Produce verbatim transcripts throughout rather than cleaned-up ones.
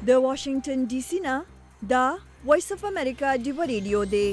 د واشنگټن ډي سي نه دا وایس اف امریکا دی ریډیو دی.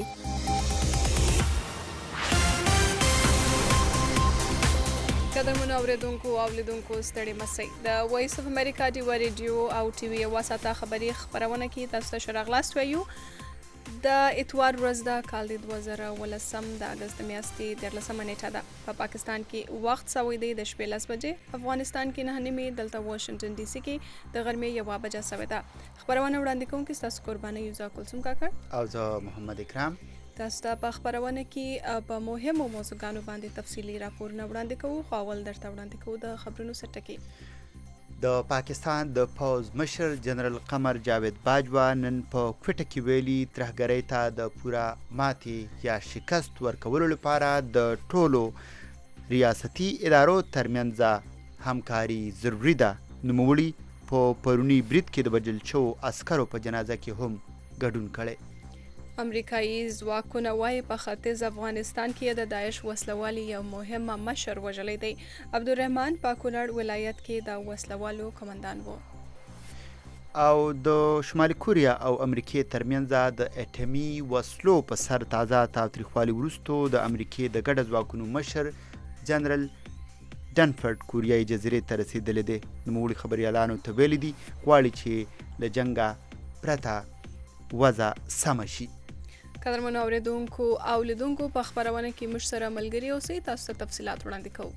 قدرمنو اوریدونکو او لیدونکو ستړي مسئ د وایس اف امریکا دی ریډیو او ټي وي واسطه خبری خبرونه کې تاسو ته شرغلاست ویو. د اتوار ورځ د کال د دوه زره ولسم د اگست میاشتې دیارلسمه نیټه ده. په پاکستان کې وخت سوی دی د شپې لس بجې، افغانستان کې نه نیمې، دلته واشنگټن ډي سي کې د غرمې یوه بجه سوې ده. خبرونه وړاندې کوونکي ستاسو قرباني یوزا کلثوم کاکړ او زه محمد اکرام. تاسو ته په خبرونه کې په مهمو موضوعګانو باندې تفصیلي راپورونه وړاندې کوو، خو اول درته وړاندې کوو د خبرونو سرټکي. د پاکستان د پوز مشر جنرال قمر جاوید باجوا نن په کوټه کې ویلي ترهګرۍ ته د پوره ماتې یا شکست ورکولو لپاره د ټولو ریاستي ادارو ترمنځ همکاري ضروري ده. نوموړي په پرونی برید کې د وژل شوو عسکرو په جنازه کې هم ګډون کړی. امریکایي ځواکونه وایي په ختیځ افغانستان کې د داعش وسلوالي یو مهم مشر وژلی دی. عبدالرحمن په کونړ ولایت کې د وسلوالو کمانډان و. او د شمالي کوریا او امریکې ترمنځ د اټومي وسلو په سر تازه تاوتریخوالي وروسته د امریکې د ګډ ځواکونو مشر جنرال ډنفورد کوریایي جزیرې ته رسېدلی دی. نوموړي خبریالانو ته ویلي دي غواړي چې له جنګه پرته وضع سمه شي. قدرمنو اوریدونکو او لیدونکو په خبرونه کې موږ سره ملګري اوسئ. تاسو ته تفصیلات وړاندې کوو.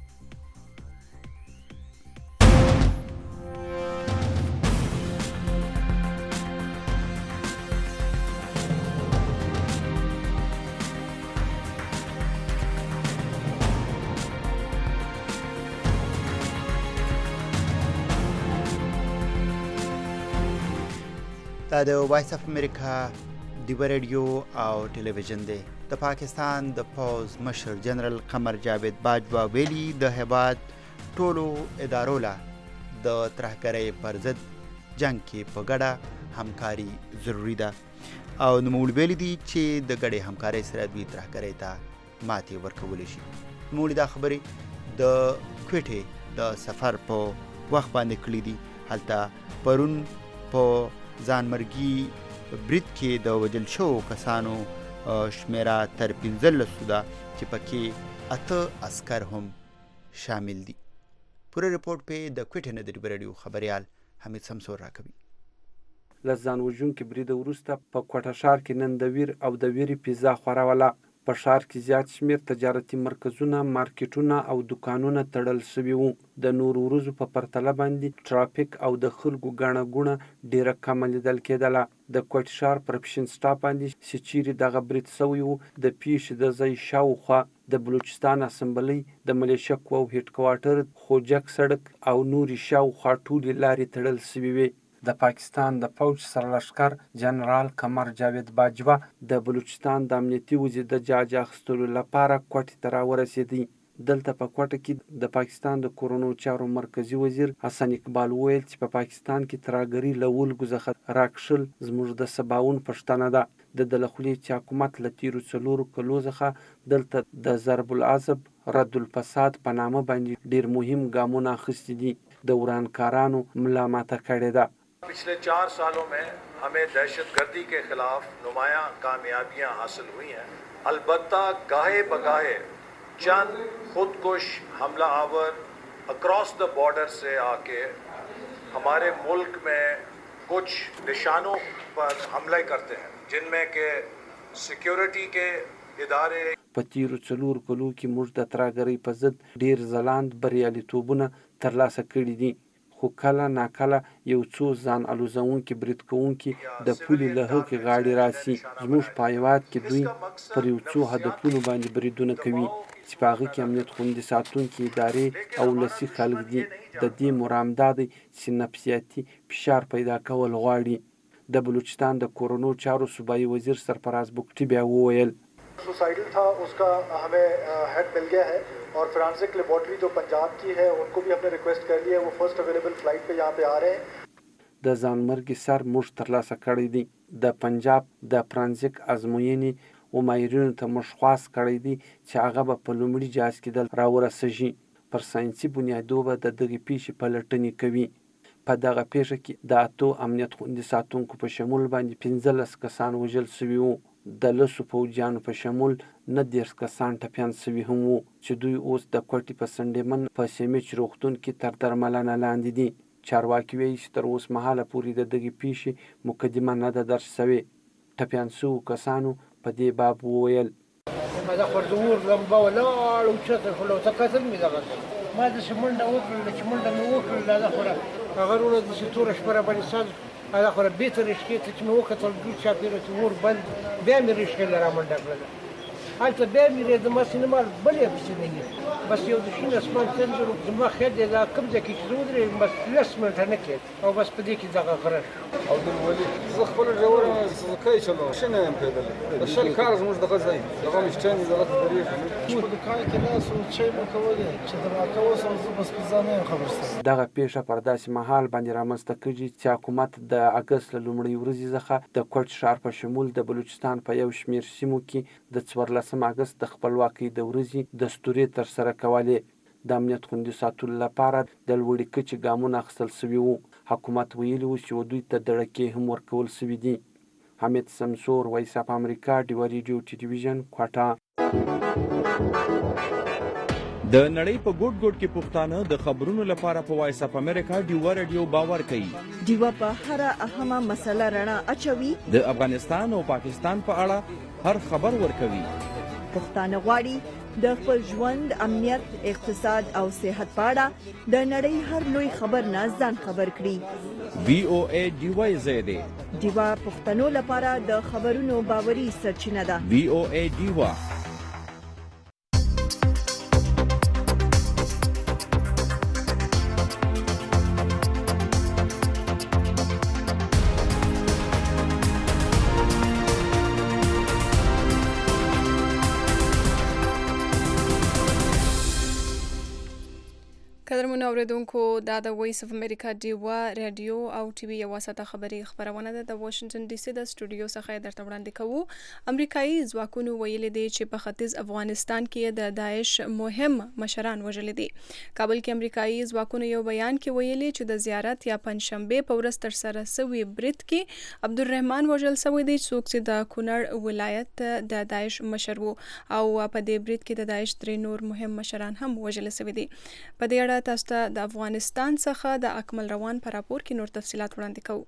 دا د وایس اف امریکا دیوه ریډیو او ټلویزیون دی. د پاکستان د پوز مشر جنرال قمر جاوید باجوا ویلي د هیواد ټولو ادارو له د ترهګرۍ پر ضد جنګ کې په ګډه همکاري ضروري ده او نوموړي ویلي دي چې د ګډې همکارۍ سره دوی ترهګرۍ ته ماتې ورکولی شي. نوموړي دا خبرې د کوټې د سفر په وخت باندې کړي دي. هلته پرون په ځانمرګي برید کې د وژل شوو کسانو شمیره تر پنځلسو ده چې پکې اته عسکر هم شامل دي. پوره رپورټ په د کوټې نه د ډیوه ریډیو خبریال حمید سمسور راکوي. له ځان وژونکي برید وروسته په کوټه ښار کې نن د ویر او د ویرې پیزا خوروله. په ښار کې زیات شمېر تجارتي مرکزونه، مارکیټونه او دوکانونه تړل شوي وو. د نورو ورځو په پرتله باندې ټرافیک او د خلکو ګڼه ګوڼه ډېره کمه لیدل کېدله. د کوټ ښار پر پشن سټاپ باندې چې چیرې دغه برید سوی وو د پیښې د ځای شاوخوا د بلوچستان اسمبلۍ، د ملیشه قواو هیډ کوارټر، خوجک سړک او نورې شاوخوا ټولې لارې تړل شوې وې. د پاکستان د پوځ سرلښکر جنرال قمر جاوید باجوا د بلوچستان د امنیتي وضع د جاج اخیستلو لپاره کوټې ته راورسېدی. دلته په کوټه کې د پاکستان د کورونو چارو مرکزي وزیر حسن اقبال وویل چې په پاکستان کې ترهګري له ولږو څخه راکښل زموږ د سباوون پوښتنه ده. د ده له خولې چې حکومت له تېرو څلورو کلو څخه دلته د ضرب العصب رد الفساد په نامه باندې ډېر مهم ګامونه اخیستي دي. د ورانکارانو ملا ماته کړې ده. पिछले चार सालों में हमें दहशतगर्दी के खिलाफ नुमायां कामयाबियां हासिल हुई हैं. अलबत्ता गाहे बगाहे चंद खुदकुश हमला आवर अक्रॉस द बॉर्डर से आके हमारे मुल्क में कुछ निशानों पर हमला करते हैं जिनमें के सिक्योरिटी के इदारे. په تیرو څلورو کلو کې موږ د ترهګرۍ په ضد ډېر ځلند بریالیتوبونه ترلاسه کړي دي. خو کله ناکله یو څو ځان الوزونکي برید کوونکي د پولې له هغې غاړې راسي. زموږ په هیواد کې دوی پر یو څو هدفونو باندې بریدونه کوي چې په هغه کې امنیت خوندي ساتونکي ادارې او ولسي خلک دي. د دې مرام دا دی چې نفسیاتي فشار پیدا کول غواړي. د بلوچستان د کورونو چارو صوبایي وزیر سرفراز بگٹی بیا وویل सुसाइडल था उसका हमें हेड मिल गया है और फोरेंसिक लेबोरेटरी जो पंजाब की है उनको भी हमने रिक्वेस्ट कर लिया है. वो फर्स्ट अवेलेबल फ्लाइट पे यहाँ पे आ रहे हैं. د ځانمرګي سر موږ ترلاسه کړی دی. د پنجاب د فرانسیک ازموینې و ماهرینو ته موږ خواست کړی دی چې هغه به په لومړي جهاز کې دلته راورسیږي. پر ساینسي بنیادو به د دغې پیښې پلټنې کوي. په دغه پیښه کې د اتو امنیت خوندي ساتونکو په شمول باندې پنځلس کسان وژل شوي وو. د لسو پوځیانو په شمول نه دېرش کسان ټپیان شوي هم وو چې دوی اوس د کوټې په سنډیمن په سیمیچ روغتون کې تر درملنه لاندې دي. چارواکي وایي چې تر اوس مهاله پورې د دغې پیښې مقدمه نه ده درج شوې. ټپیان شوو کسانو په دې باب وویل: هذا خرزور لمبا ولا او چته فلو تکاتل می دغه ما د شمنډه وکړل چې منډه مې وکړل دا خو هغه ورو د ستوره شپره باندې ساز هغه خو به تر شي چې مې وکړل د چا پیره چې ور بند بیا مې رښکل را منډه کړل حالته بیا مې د مسینه مال بلې پسې بس یو د شین اسمان څنګه روغ ما خېد دا کوم ځکه چې زودري بس لس منټه نه کېد او بس په دې کې دغه غرش او د ولي زه خپل جوړ زکای چلو شنه هم پیدل شل کار زموږ دغه ځای دغه مشتنی دغه طریقې په دکان کې ناس او چای په کولې چې دا راکوس او بس په ځانه خبرسته. دغه پیښه پر داسې مهال باندې رامنځته کېږي چې حکومت د اګست له لومړۍ ورځې څخه د کوټ ښار په شمول د بلوچستان په یو شمېر سیمو کې د څوارلسم اګست د خپلواکۍ د ورځې دستوري ترسره کولې. د امنیت خوندي ساتلو لپاره د لوړې کچې ګامونه اخیستل شوي وو. حکومت ویلي و چې دوی ته دړکې هم ورکول شوي دي. حمید سمسور، وایس اف امریکا، ډیوه ریډیو ټلویزیون، کوټه. د نړۍ په ګوټ ګوټ کې پښتانه د خبرونو لپاره په وایس اف امریکا ډیوه ریډیو باور کوي. ډیوه په هر اهمه مسله رڼا اچوي. د افغانستان او پاکستان په اړه هر خبر ورکوي. پښتانه غواړي د خپل ژوند، امنیت، اقتصاد او صحت په اړه د نړۍ هر لوی خبر نه ځان خبر کړي. وی او ای ډیوه زیاده ډیوه پښتنو لپاره د خبرونو باوري سرچینه ده. وی او ای ډیوه. قدرمنو اوریدونکو دا د وایس اف امریکا ډیوه رادیو او ټي وي یوه ساعته خبري خبرونه ده د واشنگټن ډي سي د سټوډیو څخه درته وړاندې کوو. امریکایي ځواکونو ویلي دي چې په ختیځ افغانستان کې د داعش مهم مشران وژلي دي. کابل کې امریکایي ځواکونو یو بیان کې ویلي چې د زیارت یا پنځشنبه په ورځ ترسره شوي برید کې عبدالرحمن وژل شوی دی، څوک چې د کونړ ولایت د داعش مشر وو او په دې برید کې د داعش درې نور مهم مشران هم وژل شوي دي. په دې اړه تاسو ته د افغانستان څخه د اکمل روان په راپور کې نور تفصيلات وړاندې کوو.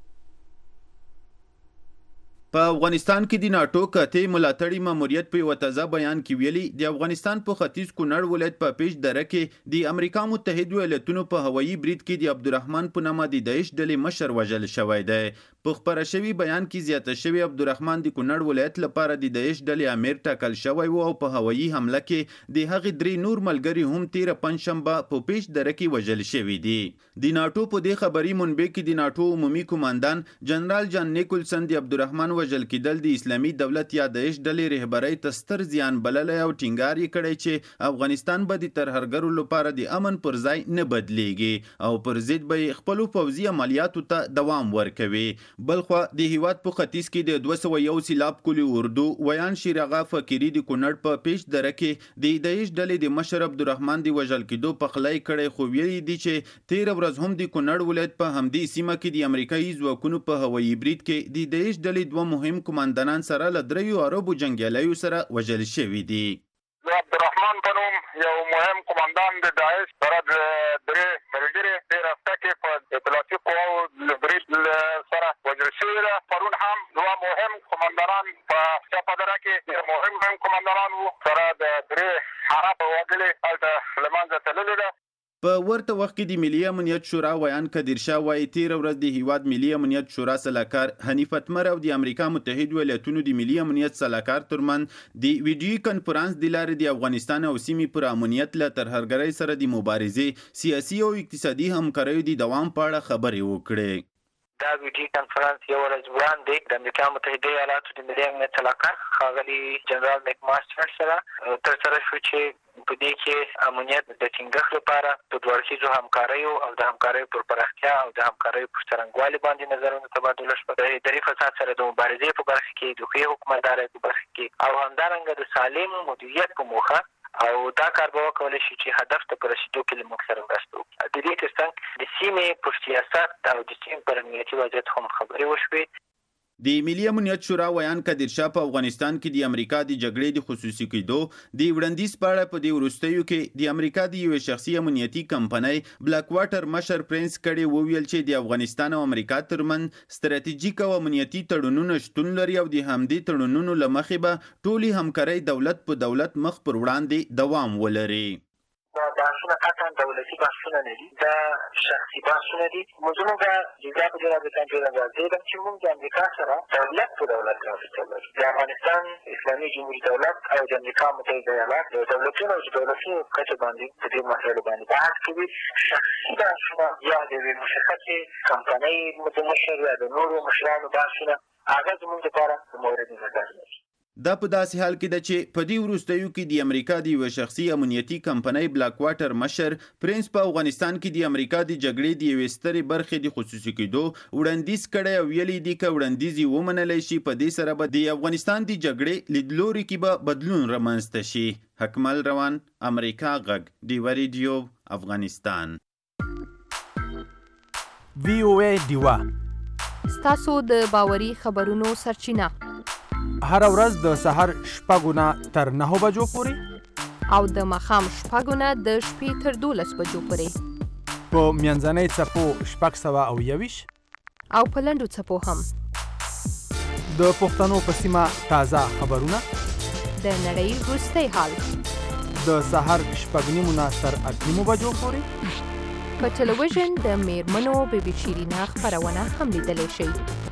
په افغانستان کې د ناتو کته ملاتړي ماموریت په یو تازه بیان کې ویلي د افغانستان په ختیځ کونړ ولایت په پیش دره کې د امریکا متحده ایالاتونو په هوایي برید کې د عبدالرحمن په نامه د داعش ډلې مشر وژل شوی دی. په خبره شوی بیان کې زیاته شوی عبدالرحمن د کونړ ولایت لپاره د داعش ډلې امیر ټاکل شوی وو او په هوایي حمله کې د هغې درې نور ملګري هم تیر پنځشنبه په پیش دره کې وژل شوي دي. د ناتو په دې خبري منبع کې د ناتو عمومي کمانډان جنرال جان نیکولسن د عبدالرحمن وژل کېدل د اسلامي دولت یا داعش ډلې رهبرۍ ته ستر زیان بللی او ټینګار یې کړی چې افغانستان به د ترهګرو لپاره د امن پر ځای نه بدلیږي او پر ضد به یې خپلو پوځي عملیاتو ته دوام ورکوي. بلخوا د هیواد په ختیځ کې د دوه سوه یو سیلاب کلي اردو ویان شیر اغا فقیري د کونړ په پیش دره کې د داعش ډلې د مشر عبدالرحمن د وژل کېدو پخلی کړی، خو ویلي دي چې تېره ورځ هم د کونړ ولایت په همدې سیمه کې د امریکایي ځواکونو په هوایي برید کې د داعش ډلې دوه مهم کمانډانان سره له دریو عربو جنګیالیو سره وژل شوي دي. عبدالرحمن په نوم یو مهم کمانډان د داعش سره د درې ملګري تېره هفته کې په اطلاعاتي قواو له برید سره وژل شوي ده. پرون هم دوه مهم کمانډانان په چپه دره کې مهم مهم کمانډانان وو سره د درې عرب وګړي هلته له منځه تللي ده. په ورته وخت کې د ملي امنیت شورا ویان کدیر شاه وایي تېره ورځ د هیواد ملي امنیت شورا سلاکار حنیف اتمر او د امریکا متحده ایالاتونو د ملي امنیت سلاکار ترمنځ د ویډیوي کنفرانس د لارې د افغانستان او سیمې پر امنیت له ترهګرۍ سره د مبارزې سیاسي او اقتصادي همکاریو د دوام په اړه خبرې وکړې. دا ویډیو کنفرانس یو ورځ وړاندې د امریکا متحده ایالاتو د ملي امنیت سلاکار ښاغلي جنرال میک ماسټر سره ترسره شو چې په دې کې امنیت د ټینګښت لپاره په دوه اړخیزو همکاریو او د همکاریو پر پراختیا او د همکاریو پر څرنګوالي باندې نظرونه تبادله شوه. د اداري فساد سره د مبارزې په برخه کې د ښې حکومتدارۍ په برخه کې او همدارنګه د سالم مدیریت په موخه او دا کار به وکولی شي چې هدف ته په رسېدو کې له موږ سره مرسته وکړي. د دې ترڅنګ د سیمې پر سیاست او د سیمې پر امنیتي وضعیت هم خبرې وشوې. د ملي امنیت شورا ویان کدیر شاه په افغانستان کې د امریکا د جګړې د خصوصي کېدو د وړاندیز په اړه په دې وروستیو کې د امریکا د یو شخصي امنیتي کمپنۍ بلاک واټر مشر پرنس کړي وویل چې د افغانستان او امریکا ترمن ستراتیژیک او امنیتي تړونونه شتون لري او د همدې تړونونو له مخې به ټولې همکارۍ دولت په دولت مخ پر وړاندې دوام ولري. دا بحثونه قطعا دولتي بحثونه نه دي، دا شخصي بحثونه دي. موږ موږ جزا په دې رابطه کې راځي چې موږ د امریکا سره دولت په دولت رابطه لرو. د افغانستان اسلامي جمهوري دولت او د امریکا متحده ایالات د دولتونو او دولتي کچه باندې په دې مسایلو باندې بحث کوي. شخصي بحثونه یا د یوې مشخصې کمپنۍ د مشر یا د نورو مشرانو بحثونه هغه زموږ لپاره مورد نظر دي. دا په داسې حال کې ده چې په دې وروستیو کې د امریکا د یوه شخصي امنیتي کمپنۍ بلاک واټر مشر پرنس په افغانستان کې د امریکا د جګړې د یوې سترې برخې د خصوصي کېدو وړاندیز کړی او ویلي دي که وړاندیز یې ومنلی شي په دې سره به د افغانستان د جګړې لیدلوري کې به بدلون رامنځته شي. حکمل روان، امریکا غږ، ډیوه ریډیو، افغانستان. وی او ای ډیوه ستاسو د باوري خبرونو سرچینه هر ورځ د سحر شپږو نه تر نهو بجو پورې او د ماښام شپږو نه د شپې تر دولس بجو پورې په منځنۍ څپو شپږ سوه او یویشت او په لنډو څپو هم د پښتنو په سیمه تازه خبرونه، د نړۍ وروستی حال، د سحر شپږ نیمو نه تر اته نیمو بجو پورې په ټلویزیون د میرمنو بی بی شیرینه خپرونه هم لیدلی شئ.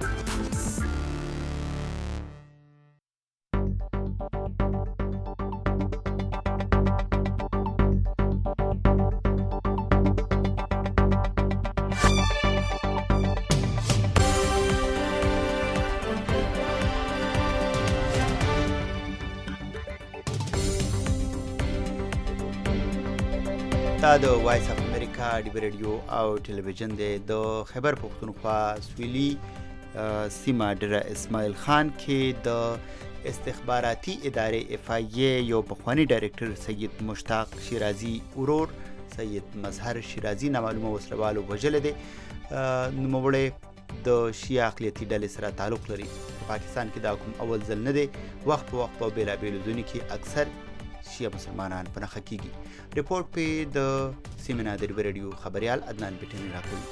دا د وایس اف امریکا ډیوه ریډیو او ټلویزیون دی. د خیبر پښتونخوا سویلي سیمه ډیره اسماعیل خان کې د استخباراتي ادارې اف آی ای یو پخوانی ډایرکټر سید مشتاق شیرازي ورور سید مظهر شیرازي نامعلومه وسلوالو وژلی دی. نوموړی د شیعه اقلیتي ډلې سره تعلق لري. په پاکستان کې دا کوم اول ځل نه دی. وخت په وخت په بېلابېلو ځایونو کې اکثر شیعه مسلمانان په نښه کیږي. رپورټ په د سیمه د ډیوه ریډیو خبریال عدنان پټنی راکوي.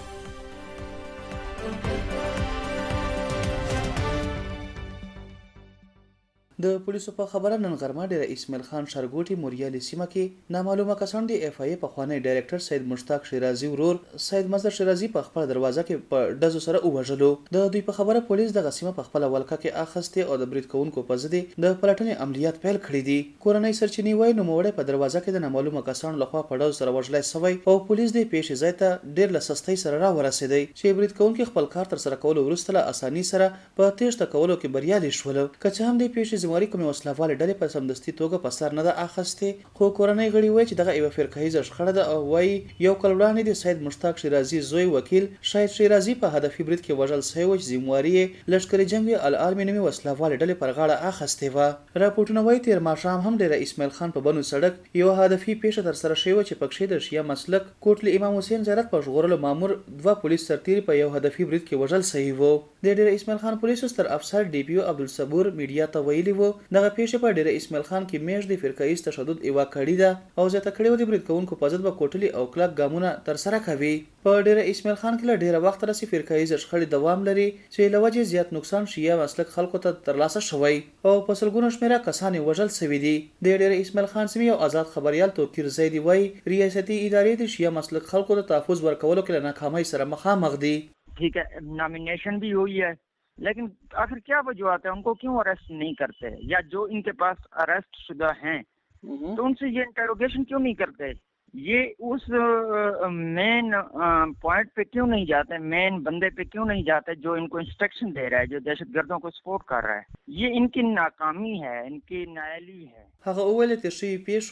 د پولیسو په خبره نن غرمه ډیره اسماعیل خان شارګوټي موریالي سیمه کې نامعلومه کسان د اف آی ای پخوانی ډایرکټر سید مشتاق شیرازي ورور سید مظهر شیرازي په خپل دروازه کې په ډزو سره ووژلو. د دوی په خبره پولیس د سیمه په خپل ولکه کې اخیستې او د برید کوونکو په ضد د پلټنې عملیات پیل کړي دي. کورنۍ سرچینې وایي نوموړی په دروازه کې د نامعلومه کسانو لخوا په ډزو سره وژلی سوی او پولیس د پیښې ځای ته ډیر له سستۍ سره راورسېدی چې برید کوونکي خپل کار تر سره کولو وروسته له اسانۍ سره په تېښته کولو کې بریالي شول. که څه هم د پیښې ذمهواري کومې وسله والې ډلې په سمدستي توګه په سر نه ده اخیستې، خو کورنۍ غړي وایي چې دغه یوه فرقهیزه شخړه ده او وایي یو کال وړاندې د سید مشتاق شیرازي زوی وکیل شاهد شیرازي په هدفي برید کې وژل سوی و چې ذمهواري یې لښکري جنګ العالمي نومي وسله والې ډلې پر غاړه اخیستې وه. راپورټونه وایي تېر ماښام هم ډیره اسماعیل خان په بنو سړک یوه هدفي پیښه ترسره شوې وه چې پکښې د شیعه مسلک کوټلي امام حسین زیارت په ژغورلو مامور دوه پولیس سرتیري په یو هدفي برید کې وژل سوي وو. د ډیره اسماعیل خان پولیسو ستر افسر ډي پي او عبدالصبور میډیا ته ویلي وو دغه پیښه په ډیره اسماعیل خان کې میاشت د فرقهیز تشدد ایوا کړې ده او زیاته کړې وه د برید کوونکو په ضد به کوټلي او کلک ګامونه ترسره کوي. په ډیره اسماعیل خان کې له ډیره وخت راهیسې فرقهیزه شخړې دوام لري چې له وجې زیات نقصان شیعه مسلک خلکو ته ترلاسه شوی او په سلګونو شمېره کسان یې وژل سوي دي. د ډیره اسماعیل خان سیمې یو آزاد خبریال توقیر زیدي وایي ریاستي ادارې د شیعه مسلک خلکو ته تحفظ ورکولو کې له ناکامۍ سره مخامخ دي. ٹھیک ہے نامینیشن بھی ہوئی ہے لیکن آخر کیا وجوہات ہے ان کو کیوں اریسٹ نہیں کرتے یا جو ان کے پاس اریسٹ شدہ ہیں تو ان سے یہ انٹروگیشن کیوں نہیں کرتے؟ یہ اس مین پوائنٹ پہ کیوں نہیں جاتے، مین بندے پہ کیوں نہیں جاتے جو ان کو انسٹرکشن دے رہا ہے، جو دہشت گردوں کو سپورٹ کر رہا ہے؟ یہ ان کی ناکامی ہے، ان کی نااہلی ہے. هغه وویل تر شویو پیښو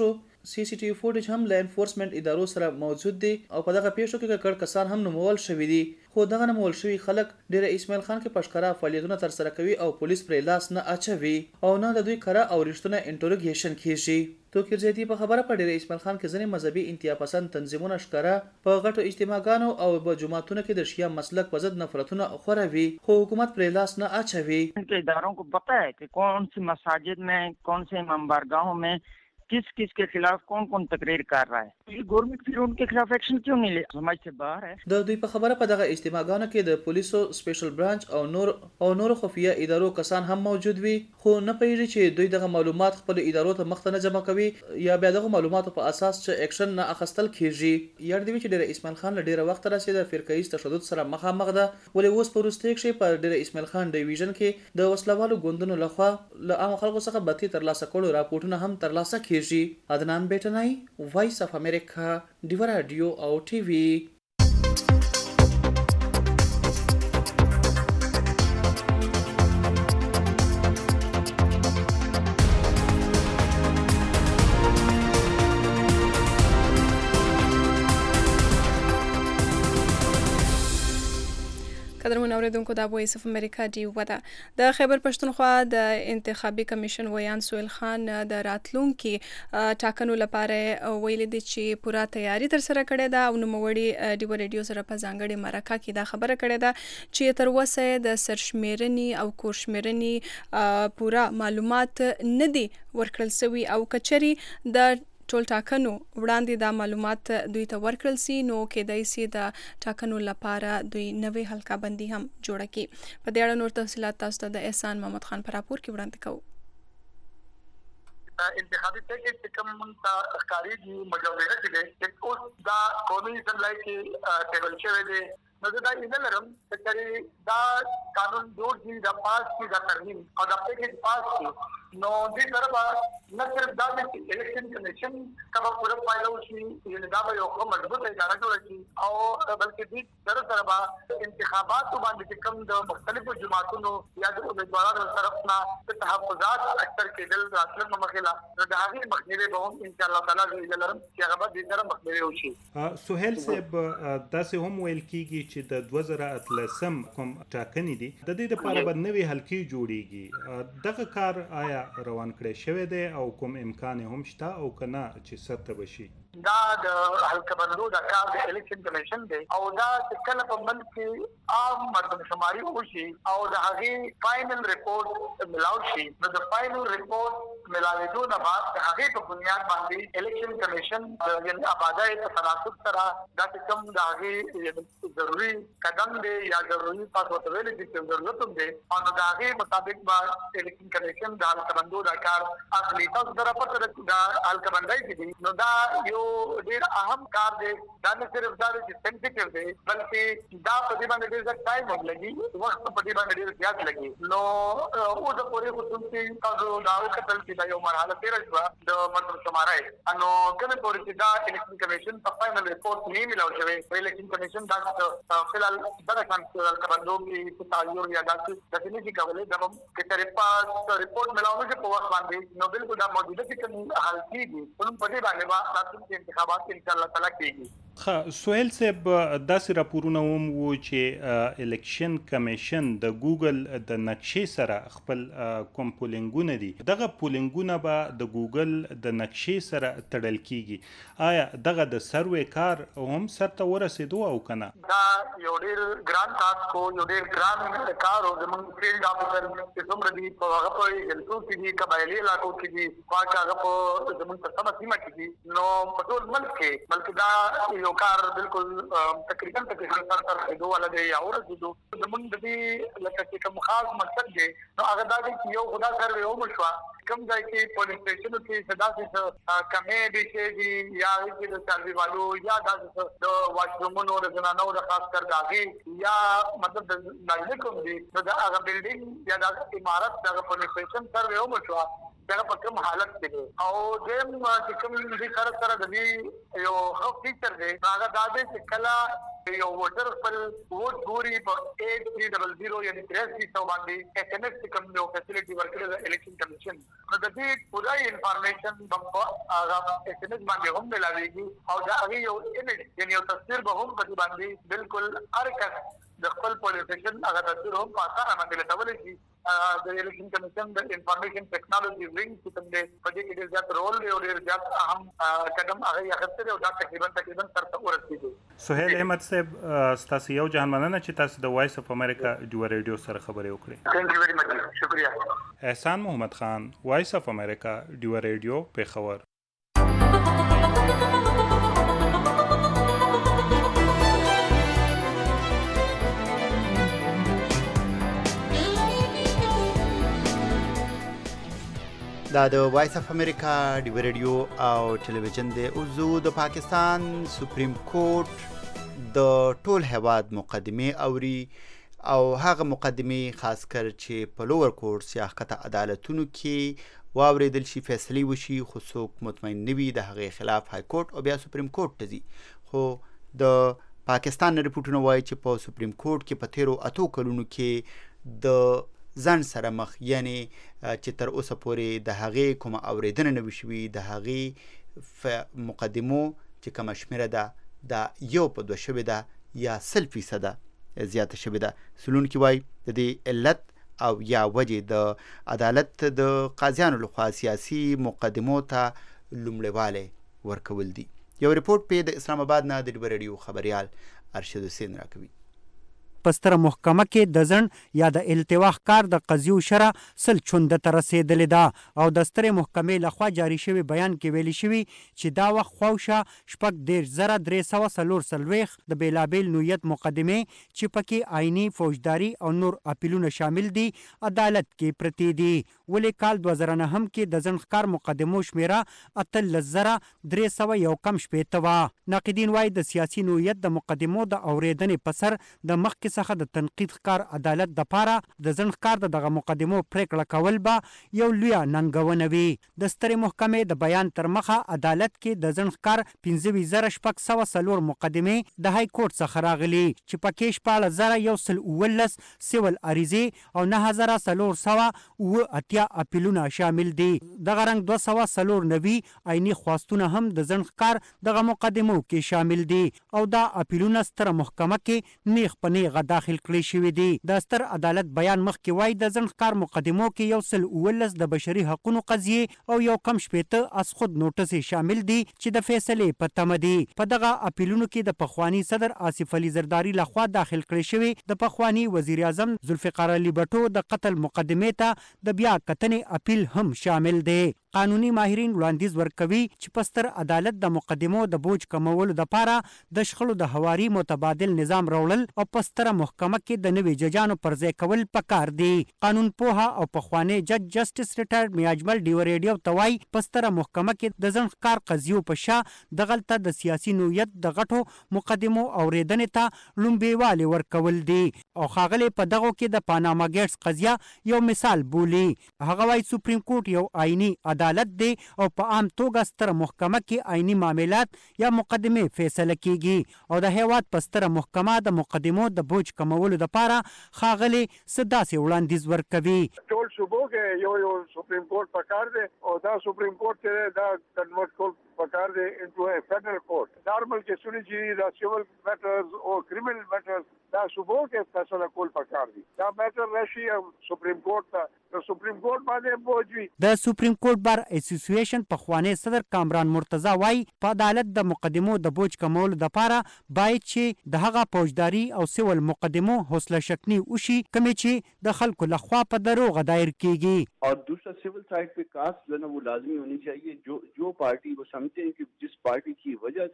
سی سی ټي وي فوټیج هم له انفورسمنت ادارو سره موجود دي او په دغه پیښو کې کړ کسان هم نومول شوي دي خو دغه نومول شوي خلک ډیر اسماعیل خان کې پښکرا فعالیتونه تر سره کوي او پولیس پرې لاس نه اچوي او نه د دوی کړه او رښتونه انټروګیشن کیږي توکر زیاتی په خبره په ډیر اسماعیل خان کې ځنې مذهبي انتها پسند تنظیمونه ښکارا په غټو اجتماعګانو او په جماعتونو کې د شیا مسلک په ضد نفرتونه خوروي خو حکومت پرې لاس نه اچوي इनके इदारों को पता है कि कौन सी मसाजिद में कौन से इमाम बारगाहों में किस किस के खिलाफ कौन कौन तकरीर कर रहा है ये गवर्नमेंट फिर उनके खिलाफ एक्शन क्यों नहीं ले समझ से बाहर है د دوی په خبره په دغه اجتماعګانو کې د پولیسو سپیشل برانچ او نور او نور خفیه ادارو کسان هم موجود وي خو نه پیږي چې دوی دغه معلومات خپل ادارو ته مخ ته نه جمع کوي یا بیا دغه معلوماتو په اساس چې اکشن نه اخستل کیږي یاد دی چې ډیر اسماعیل خان له ډیره وخت راځي د فرقه‌ایز تشدد سره مخامخ ده ولې اوس په وروستي کې په ډیر اسماعیل خان ډیویژن کې د وسلوالو ګوندونو لخوا له عام خلکو څخه بتی ترلاسه کولو راپورټونه هم ترلاسه کیږي عدنان بیٹنای وایس اف امریکا دیو رادیو او ټي وي قدرمن اوریدونکو دا وایس اف امریکا دی ودا د خیبر پښتونخوا د انتخابي کمیشن ویان سویل خان د راتلونکو ټاکنو لپاره ویل دي چې پوره تیاری تر سره کړې ده او نوموړي ډیو ریډیو سره په ځانګړي مرکه کې دا خبره کړې ده چې تر اوسه د سرشمیرنې او کورشمیرنې پوره معلومات نه دي ورکړل شوی او کچري د ټول ټاکنو وړاندې دا معلومات دوی ته ورکړل سي نو کېدای سي د ټاکنو لپاره دوی نوې حلقه بندي هم جوړه کړي په دې اړه نور تفصيلات تاسو ته د احسان محمد خان پر راپور کې وړاندې کوو انتخابي پیکیج چې کوم مونږ ښکاری دي مجوزه چې اوس دا قومي اسمبلی کې ټیبل شوی دی نو دا ایله لرم چې دا قانون جوړ شي دا پاس شي دا ترمیم او دا پیکیج پاس شي نو دې طرفه نه صرف دا چې الیکشن کمیشن کله پوره پایلو شي یعنی دا به یو کوم مضبوط اداره جوړ شي او بلکې دې طرف طرفه انتخابات باندې کوم د مختلفو جماعتونو یا د امیدوارانو طرفنا تحفظات اکثر کېدل راتلونکو مخېلا نو دا هغه مخنیوي به هم ان شاء الله تعالی دې لرم چې هغه به دې سره مخنیوي وشي سهیل صاحب داسې هم ویل کیږي چې د دوه زره اتلسم کوم ټاکنې دي د دې لپاره به نوې حلقې جوړیږي دغه کار آیا روان کړی شوی دی او کوم امکان هم شته او کنه چې ستته بشي دا د حلقه بندو د کار د الیکشن کمیشن دی او دا چې کله په ملک کې عام مردم شماري وشي او د هغه فائنل ریپورت ملاو شي نو د فائنل ریپورت ملاوېدو نه بعد د هغه په بنیاد باندې الیکشن کمیشن یعنی آبادای په تناسب سره دا کوم د هغه ضروري قدم دی یا ضروري تاسو ته ویل دي چې ضرورت هم دی او د هغه مطابق با الیکشن کمیشن د حلقه بندو د کار اصلي تاسو سره پته د حلقه بندای دي نو دا یو ډیر اهم کار دی دا نه صرف دا چې سنسټیو دی بلکې دا په دې باندې ډیر ټایم هم لګي وخت په دې باندې ډیر زیات لګي نو او د پورې خصوص کې تاسو دا وکړل چې دا یو مرحله تیر شو د مردم شمارای انو کله پورې چې دا الیکشن کمیشن په فائنل ریپورت نه ملاو شوی الیکشن کمیشن دا فلحال دا کنټرول کبندو کې تعیور یا دا چې د دې کې کولای دا چې طریقه ریپورت ملاو نه په وخت باندې نو بالکل دا موجوده کې حل کیږي نو په دې باندې انتخابات ان شاء الله تعالی کیږي خا سهیل صاحب داسې راپورونه هم وو چې الیکشن کمیشن د ګوګل د نقشې سره خپل کوم پولینګونه دي دغه پولینګونه به د ګوګل د نقشې سره تړل کیږي آیا دغه د سروې کار هم سرته ورسېدو او کنه دا یو ډیر ګران تاسو کو یو ډیر ګران کار او زموږ فیلډ افسر چې څومره دي په هغه په جلسو کې دي قبایلی علاقو کې دي واکه هغه په زموږ په سم سیمه کې دي نو په ټول ملک کې بلکې دا یو کار بالکل تقریبا تقریبا سر سر دو ولا دی او رسیدو زموږ د دې لکه چې کوم خاص مقصد دی نو هغه دا دی چې یو خدا سره یو مشوا کوم ځای کې پولیس سټیشن کې صدا سي کمې دي چې یا چې د سروي والو یا د واشرومونو د زنانو د خاص کر داغي یا مطلب د ناګریکو دي دا هغه بلډینګ یا د عمارت د پولیس سټیشن سره یو مشوا هغه په کوم حالت کې دی او دیم چې کوم دې سره سره د دې یو خو فیچر دی هغه دا دی چې کله یو ووټر خپل ووټ ګوري په ایټ تھری ډبل زیرو یعنی تریاسی سو باندې ایس ایم ایس کوم یو فیسیلیټي ورکړي د الیکشن کمیشن نو د دې پوره انفارمیشن په هغه ایس ایم ایس باندې هم ملاويږي او دا هغه یو امیج یعنی یو تصویر به هم په باندې بالکل هر کس د خپل پولیټیشن هغه تصویر هم په اسانه باندې لټولی شي د الیکشن کمیشن د انفارمیشن ټیکنالوژي وینګ چې کوم دی په دې کې ډېر زیات رول دی او ډېر زیات اهم قدم هغه اخیستی دی او دا تقریبا تقریبا تر ته ورسېږي. سهیل احمد صاحب ستاسو یو جهان مننه چې تاسو د وایس اف امریکا ډیو ریډیو سره خبرې وکړې. ثانک یو ویری مچ شکریہ. احسان محمد خان وایس اف امریکا ډیو ریډیو پیښور. دا د وایس اف امریکا ډیو ریډیو او ټلویزیون دی. اوزو د پاکستان سپریم کورټ د ټول هیواد مقدمه اوري او هغه مقدمه خاص کر چې په لوور کورټ یا ښکته عدالتونو کې واوریدل شي فیصله وشي خو څوک مطمئن نه وي د هغې خلاف های کورټ او بیا سپریم کورټ ته ځي. خو د پاکستان رپورټونه وایي چې په سپریم کورټ کې په تیرو اتو کلونو کې د ځان سره مخ یعنی چې تر اوسه پورې د هغې کومه اورېدنه نه وي شوي د هغې مقدمو چې کومه شمېره ده دا یو په دوه شوې ده یا سل فیصده زیاته شوې ده. څېړونکي وایي د دې علت او یا وجې د عدالت د قاضیانو لخوا سیاسي مقدمو ته لومړیوالی ورکول دي. یو رپورټ په د اسلام آباد نه د ډیو ریډیو خبریال ارشد حسین راکوي. پستر محکمه کې د ځن یا د التواء کار د قضیو شرح سل چونده ته رسیدلې ده او د سترې محکمې لخوا جاری شوی بیان کې ویلي شوي چې دا وخت خواوشا شپږ دېرش زره درې سوه څلور څلوېښت د بېلابېل نوعیت مقدمې چې پکې آئیني فوجداري او نور اپیلونه شامل دي عدالت کې پرتې دي. ولې کال دوه زره نهم کې د ځن ښکار مقدمو شمېره اتلس زره درې سوه یو کم شپېته وه. ناقدین وایي د سیاسي نوعیت د مقدمو د اورېدنې په سر د مخکې څخه د تنقید ښکار عدالت دپاره د ځن ښکار د دغه مقدمو پریکړه کول به یو لویه ننګونه وي. د سترې محکمې د بیان تر مخه عدالت کې د ځن ښکار پنځه ویشت زره شپږ سوه څلور مقدمې د های کورټ څخه راغلي چې پکې شپاړس زره یو سل اوولس سیول عریضې او نهه زره څلور سوه اووه اتیا اپیلونه شامل دي. دغه رنګ دوه سوه څلور نوي عیني خواستونه هم د ځن ښکار دغه مقدمو کې شامل دي او دا اپیلونه ستره محکمه کې نیغ په نیغه داخل کړي شوي دي. د ستر عدالت بیان مخکې وایي د ځن ښکار مقدمو کې یو سل اوولس د بشري حقونو قضیې او یو کم شپېته از خود نوټسې شامل دي چې د فیصلې په تمه دي. په دغه اپیلونو کې د پخواني صدر آصف علي زرداري لخوا داخل کړي شوي د پخواني وزیر اعظم ذوالفقار علي بټو د قتل مقدمې ته د بیا کتنې اپیل هم شامل دی. قانوني ماهرین وړاندیز ورکوي چې په ستر عدالت د مقدمو د بوج کمولو دپاره د شخړو د هواري متبادل نظام راوړل او په ستره محکمه کې د نوي ججانو پر ځای کول پکار دي. قانون پوها او پخوانی جج جسټس ریټایرډ میاجمل ډیو ریډیو ته وایي په ستره محکمه کې د ځن ښکار قضیو په شا دغلته د سیاسي نوعیت د غټو مقدمو اورېدنې ته لومبېوالی ورکول دي او ښاغلی په دغو کې د پاناما ګیټس قضیه یو مثال بولي. هغه وایي سپریم کورټ یو آئیني عدالت دی او په عام توګه ستره محکمه کې آئیني معاملات یا مقدمې فیصله کیږي او د هیواد په ستره محکمه د مقدمو د بوج کمولو دپاره ښاغلي څه داسې وړاندیز ورکوي. ټول صوبو کې یو یو سپریم کورټ پکار دی او دا سپریم کورټ چې دا کنورټ کول پکار دی انټو ا فیډرل کورټ. نارمل کیسونه چې دا سیول میټرز او کریمینل میټرز دا صوبو کې فیصله کول پکار دي. دا میټر راشي سپریم کورټ ته د سپریم کورټ باندې بوج وي. د سپریم کورټ بار اسوسییشن پخوانی صدر کامران مرتضی وایي په عدالت د مقدمو د بوج کمولو دپاره باید چې د هغه فوجداري او سیول مقدمو حوصله شکنی وشي کومې چې د خلکو لخوا په دروغه دایر کیږي. اور دوسرا سیول سائڈ پہ کاسٹ جو ہے نا وہ لازمی ہونی چاہیے. جو جو پارٹی وہ سمجھتے ہیں کہ جس پارٹی کی وجہ سے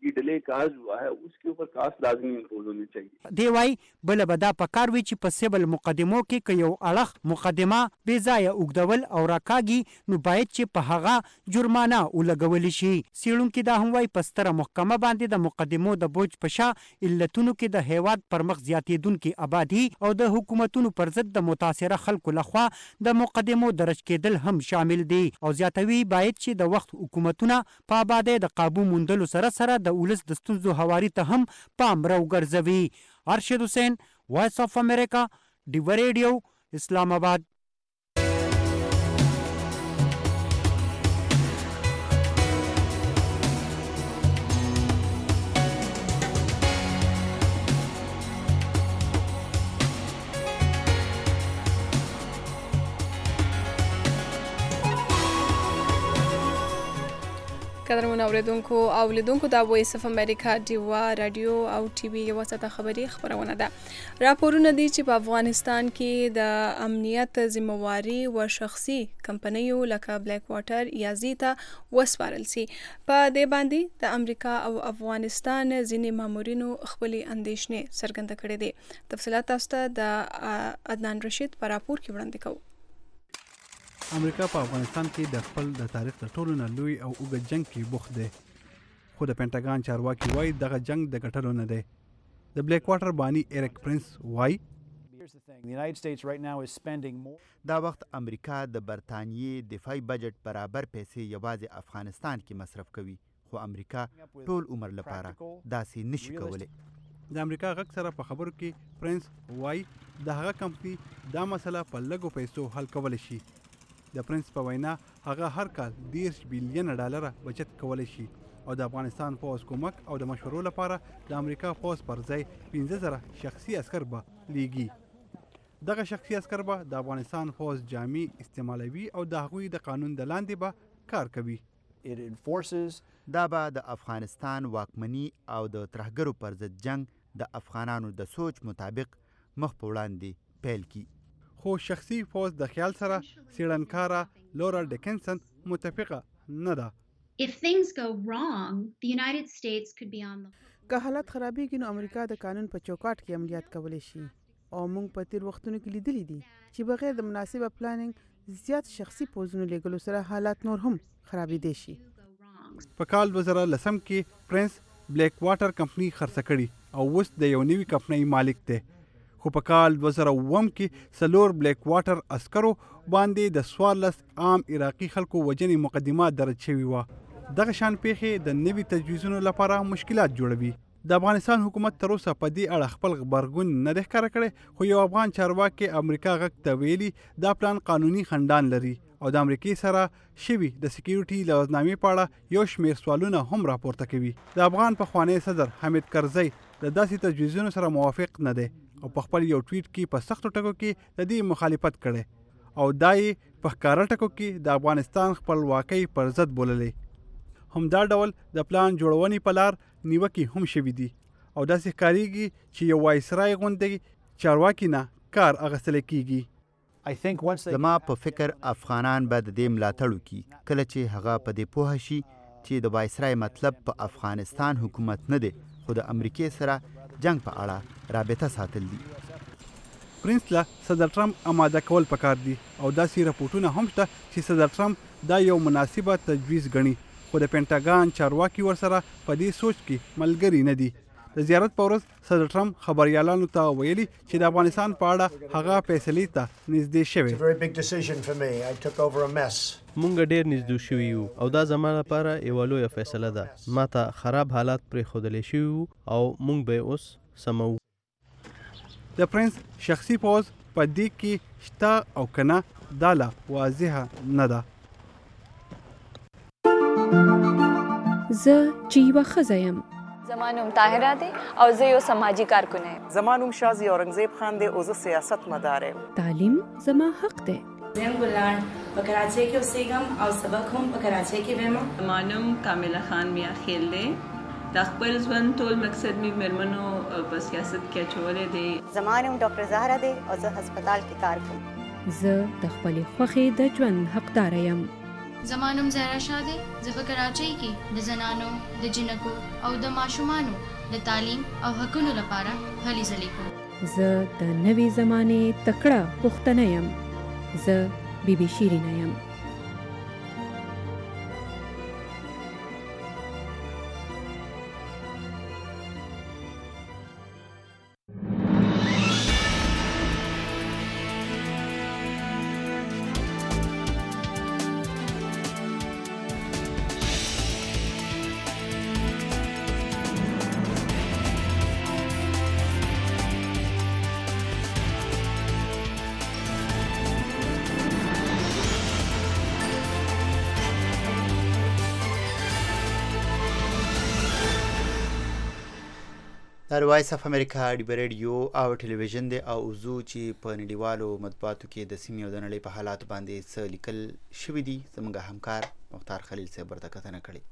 ये डिले काज हुआ है उसके ऊपर कास्ट लाजमी इम्पोज होनी चाहिए। دی وای بل به دا پکار وي چې په سیبل مقدمو کې که یو اړخ مقدمه بې ځایه اوږدول او راکاږي نو باید چې په هغه جرمانه ولګولی شي. څېړونکي دا هم وایي په ستره محکمه باندې د مقدمو د بوج په شا علتونو کې د هیواد پر مخ زیاتېدونکي آبادي او د حکومتونو پر ضد د متاثره خلکو لخوا د مقدمو درج کېدل هم شامل دي او زیاتوي باید چې د وخت حکومتونه په آبادۍ د قابو موندلو سره سره د ولس د ستونزو هواري ته هم پام راوګرځوي. ارشد حسین، وایس آف امریکا، ډیوه ریډیو، اسلام آباد. قدرمن اوریدونکو او لیدونکو دا وایس اف امریکا ډیوا رادیو او ټي وي یو ساته خبري خبرونه ده. راپورونه دي چې په افغانستان کې د امنیت ذمہواری او شخصي کمپنیو لکه بلیک واټر یا زیتا وسپارل سي. په دې باندې د امریکا او افغانستان ځینې مامورینو خپل اندیشنې څرګنده کړې دي. تفصیلات تاسو ته د عدنان رشید په راپور کې وړاندې کوو. امریکا په افغانستان کې د خپل د تاریخ د ټولو نه لوی او اوږد جنگ کې بوخت دی، خو د پینټاګان چارواکي وایي دغه جنگ د ګټلو نه دی. د بلیک واټر بانی ایرک پرنس وایي دا وخت امریکا د برطانیې دفاعي بجټ برابر پیسې یوازې افغانستان کې مصرف کوي، خو امریکا ټول عمر لپاره داسې نشي کولی. د امریکا غږ سره په خبرو کې پرنس وایي د هغه کمپنی دا مسله په لږو پیسو حل کولی شي. د پرنس په وینا هغه هر کال دیرش بیلیون ډالره بچت کولی شي او د افغانستان پوځ کومک او د مشورو لپاره د امریکا پوځ پر ځای پنځه زره شخصي عسکر به لیږي. دغه شخصي عسکر به د افغانستان پوځ جامې استعمالوي او د هغوی د قانون د لاندې به کار کوي. دا به د افغانستان واکمني او د ترهګرو پر ضد جنگ د افغانانو د سوچ مطابق مخ په وړاندې پیل کی. خو شخصي پوځ د خیال سره څېړنکاره لورا ډیکنسن متفقه نه ده. که حالت خرابېږي نو امریکا د قانون په چوکاټ کې عملیات کولی شي او موږ په تیر وختونو کې لیدلی دي چې بغیر د مناسبه پلانینګ زیات شخصي پوځونو لیږلو سره حالات نور هم خرابېدی شي. په کال دوه زره لسم کې پرنس بلیک واټر کمپنی خرڅه کړي او اوس د یو نوي کمپنۍ مالک دی. خو په کال دوه زره اووم کې څلور بلیک واټر عسکرو باندې د څوارلس عام عراقي خلکو وژنې مقدمه درج شوې وه. دغه شان پیښې د نوي تجویزونو لپاره مشکلات جوړوي. د افغانستان حکومت تر اوسه په دې اړه خپل غبرګون نه دی ښکاره کړی، خو یو افغان چارواکي امریکا غږ ته ویلي دا پلان قانوني خنډان لري او د امریکې سره شوي د سکیورټي لوزنامې په اړه یو شمېر سوالونه هم راپورته کوي. د افغان پخوانی صدر حامد کرزی د داسې تجویزونو سره موافق نه دی او په خپل یو ټویټ کې په سختو ټکو کې د دې مخالفت کړی او دا یې په ښکاره ټکو کې د افغانستان خپلواکۍ پر ضد بوللی. همدا ډول د پلان جوړونې په لار نیوکې هم شوي دي او داسې ښکارېږي چې یو وایسرای غوندې چارواکي نه کار اخیستلی کېږي. زما په فکر افغانان به د دې ملاتړ وکړي کله چې هغه په دې پوه شي چې د وایسرای مطلب په افغانستان حکومت نه دی خو د امریکې سره جنگ په اړه رابطه ساتل دي. پرنس له صدر ټرمپ آماده کول پکار دي او داسې رپورټونه هم شته چې صدر ټرمپ دا یو مناسبه تجویز ګڼي، خو د پینټاګان چارواکي ورسره په دې سوچ کې ملګري نه دي. د زیارت په ورځ صدر ټرمپ خبریالانو ته ویلي چې د افغانستان په اړه هغه فیصلې ته نږدې شوی. مونږ ډېر نږدې شوي یو او دا زما لپاره یوه لویه فیصله ده. ما ته خراب حالات پرېښودلی شوي وو او مونږ به یې اوس سموو. د پرنس شخصي پوځ په دې کې شته او که نه دا لا واضحه نه ده. زه چې یوه ښځه یم. زما نوم طاهره دی او زه یو سماجي کارکونه یم. زما نوم شازي اورنګزیب خان دی او زه سیاست مدار یم. تعلیم زما حق دی. زم ګلان په کراچۍ کې اوسېږم او سبق هم په کراچۍ کې وایم. زما نوم کامله خان میا خیل دی. د خپل ژوند ټول مقصد مې مېرمنو په سیاست کې اچولی دی. زما نوم ډاکټر زهره دی او زه هسپتال کې کار کوم. زه د خپلې خوښې د ژوند حقداره یم. زمانم زهرا شاه دی زه په کراچۍ کې د زنانو د جنکو او د ماشومانو د تعلیم او حقونو لپاره هلې ځلې کوم. زه د نوې زمانې تکړه پښتنه یم. زه بي بي شیرینه یم. د وایس اف امریکا ډیبه ریډیو او ټلویزیون دی او زو چې په نړیوالو مطبوعاتو کې د سیمې او د نړۍ په حالاتو باندې څه لیکل شوي دي زموږ همکار مختار خلیل صاحب ورته کتنه کړې.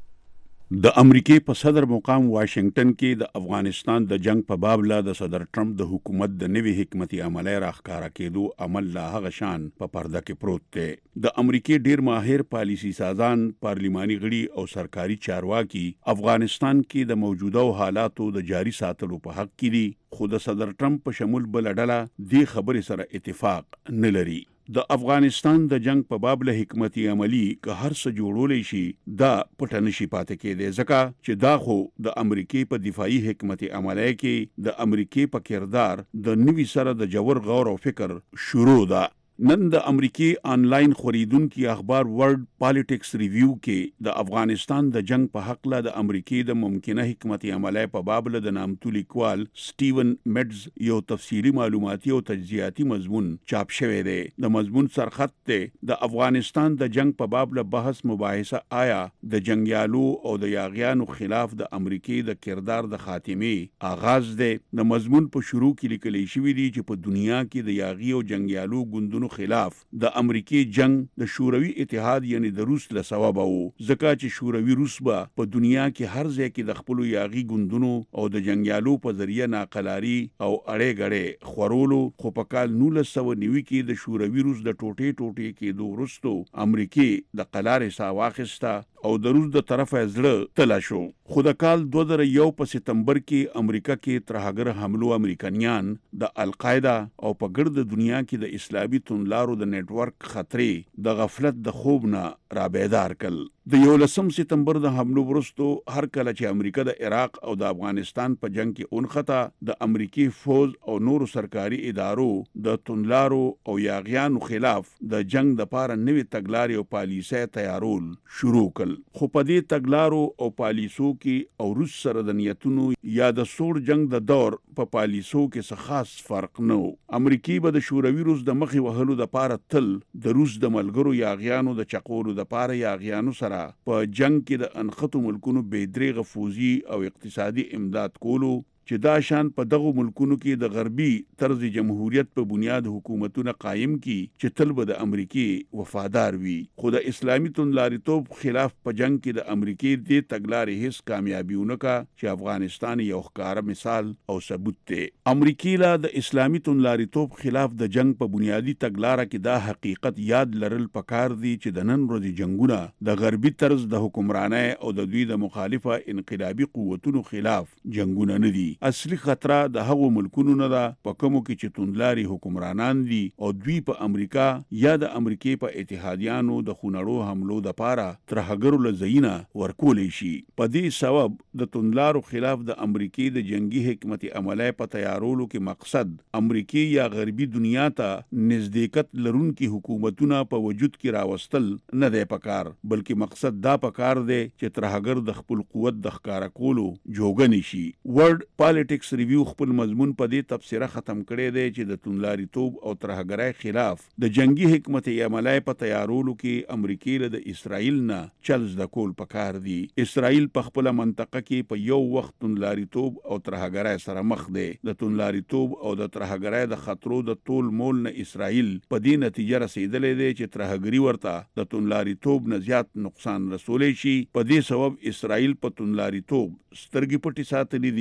د امریکې په صدر مقام واشنگټن کې د افغانستان د جنگ په باب لا د صدر ټرمپ د حکومت د نوي حکمتي عملی راښکاره کېدو عمل لا هغه شان په پرده کې پروت دی. د امریکې ډیر ماهر پالیسي سازان، پارلیماني غړي او سرکاري چارواکي افغانستان کې د موجوده حالاتو د جاري ساتلو په حق کې دي، خو د صدر ټرمپ په شمول بل ډله دې خبرې سره اتفاق نه لري. د افغانستان د جنگ په باب له حکمتي عملی که هر څه جوړولی شي دا پټه نشي پاتې کېدی، ځکه چې دا خو د امریکې په دفاعي حکمتي عملی کې د امریکې په کردار د نوي سره د جوور غور او فکر شروع ده. نن د امریکې آنلاین خوریدونکي اخبار ورلد پالیټکس ریویو کې د افغانستان د جنگ په حق له د امریکې د ممکنه حکمتي عملی په باب له د نامتو لیکوال سټیون میډز یو تفصیلي معلوماتي او تجزیاتي مضمون چاپ شوی دی. د مضمون سرخط دی د افغانستان د جنگ په باب له بحث مباحثه آیا د جنگیالو او د یاغیانو خلاف د امریکې د کردار د خاتمه آغاز دی. د مضمون په شروع کې لیکل شوی دی چې په دنیا کې د یاغي او جنگیالو ګوندونو خلاف د امریکای جنگ د شوروي اتحاد یعنی د روس له سببه وو، ځکه چې شوروي روس به په دنیا کې هر ځای کې د خپل یاغي ګوندونو او د جنگیالو په ذریعہ ناقلاری او اړې غړې خورولو. خو په کال نولس سوه نوي کې د شوروي روس د ټوټې ټوټې کې دوه وروستو امریکای د قلارې سا واخیسته او د روس د طرفه زړه تلا شو. خو د کال دوه زره یو په سپتمبر کې امریکا کې ترهګر حملو امریکایان د القاعده او په ګرد دنیا کې د اسلامي توندلارو د نیټورک خطرې د غفلت د خوب نه را بیدار کړل. د یولسم سپتمبر د حملو وروستو هر کله چې امریکا د عراق او د افغانستان په جنگ کې اونخته د امریکای فوج او نورو سرکاري ادارو د توندلارو او یاغیانو خلاف د جنگ د پاره نوې تګلارې او پالیسۍ تیارول شروع کړل. خو په دې تګلارو او پالیسو کې او روس سره د نیتونو یا د سوړ جنگ د دور په پالیسو کې څه خاص فرق نه و. امریکای به د شوروي روس د مخې وهلو د پاره تل د روس د ملګرو یاغیانو د چقولو د پاره یاغیانو سره په جنگ کې د انخته ملکونو بېدریغه فوزي او اقتصادي امداد کولو، چې دا شان په دغه ملکونو کې د غربي طرز جمهوریت په بنیاد حکومتونه قائم کی چې تل به د امریکای وفادار وي. خو د اسلامي توندلاریتوب خلاف په جنگ کې د امریکای د تګلارې هیڅ کامیابیونه کا چې افغانستان یو ښکاره مثال او ثبوت دی. امریکای لا د اسلامي توندلاریتوب خلاف د جنگ په بنیادی تګلارې کې دا حقیقت یاد لرل پکار دی چې د نن ورځې جنگونه د غربي طرز د حکمرانۍ او د دوی د مخالفه انقلابي قوتونو خلاف جنگونه نه دي. اصلي خطر د هغو ملکونو نه ده په کومو کې چې توندلاري حکمرانان دي او دوی په امریکا یا د امریکای په اتحادیانو د خونړو حملو د پاره ترهګرو لزینه ورکولې شي. په دې سبب د توندلارو خلاف د امریکای د جنگي حکمتي عملی په تیارولو کې مقصد امریکای یا غربي دنیا ته نزدېکت لرونکي حکومتونه په وجود کې راوستل نه دی پکار، بلکې مقصد دا پکار دی چې ترهګر د خپل قوت د ښکارا کولو جوګه نشي. ورلد پالیټکس ریویو خپل مضمون په دې تبصره ختم کړی دی چې د توندلاریتوب او ترهګرۍ خلاف د جنگي حکمتي عملی په تیارولو کې امریکای له د اسرائیل نه چل زده کول پکار دی. اسرائیل په خپل منطقه کې په یو وخت توندلاریتوب او ترهګرۍ سره مخ دی. د توندلاریتوب او د ترهګرۍ د خطرو د ټول مول نه اسرائیل په دې نتیجه رسیدلې دی چې ترهګری ورته د توندلاریتوب نه زیات نقصان رسولی شي. په دې سبب اسرائیل په توندلاریتوب سترګې پټې ساتلې دي او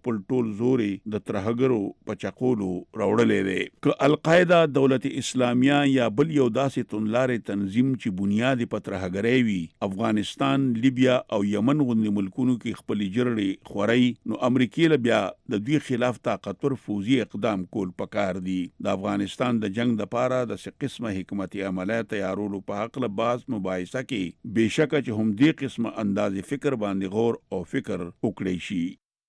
خپل ټول زورې د ترهګرو په چقولو راوړلې دی. که القاعده، دولت اسلامیه یا بل یو داسې توندلارې تنظیم چې بنیاد په ترهګرۍ وي افغانستان، لیبیا او یمن غوندې ملکونو کې خپلې جرړې خورئ، نو امریکې له بیا د دوی خلاف طاقتور فوزي اقدام کول پکار دي. د افغانستان د جنگ دپاره د څه قسمه حکمتي عمله تیارولو په هکله بحث مباحثه کې بېشکه چې هم دې قسمه اندازې فکر باندې غور او فکر وکړی شي.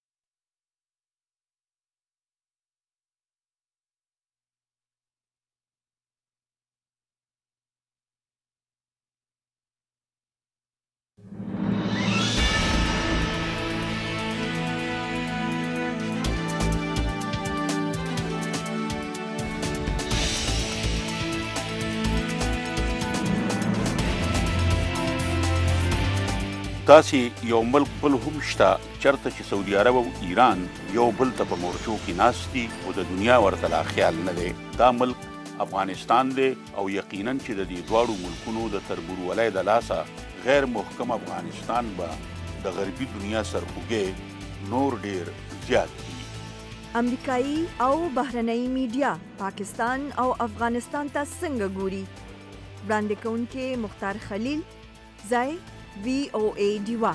تاسې یو ملک بل هم شته چرته چې سعودي عرب او ایران یو بل ته په مورچو کې ناست دي او د دنیا ورته لا خیال نه دی. دا ملک افغانستان دی او یقینا چې د دې دواړو ملکونو د تربورولۍ د لاسه غیر محکم افغانستان به د غربي دنیا سرخوږی نور ډیر زیات دي. امریکایي او بهرنۍ میډیا پاکستان او افغانستان ته څنګه ګوري؟ وړاندې کوونکې مختار خلیل، ځای وی او ای ډیوا.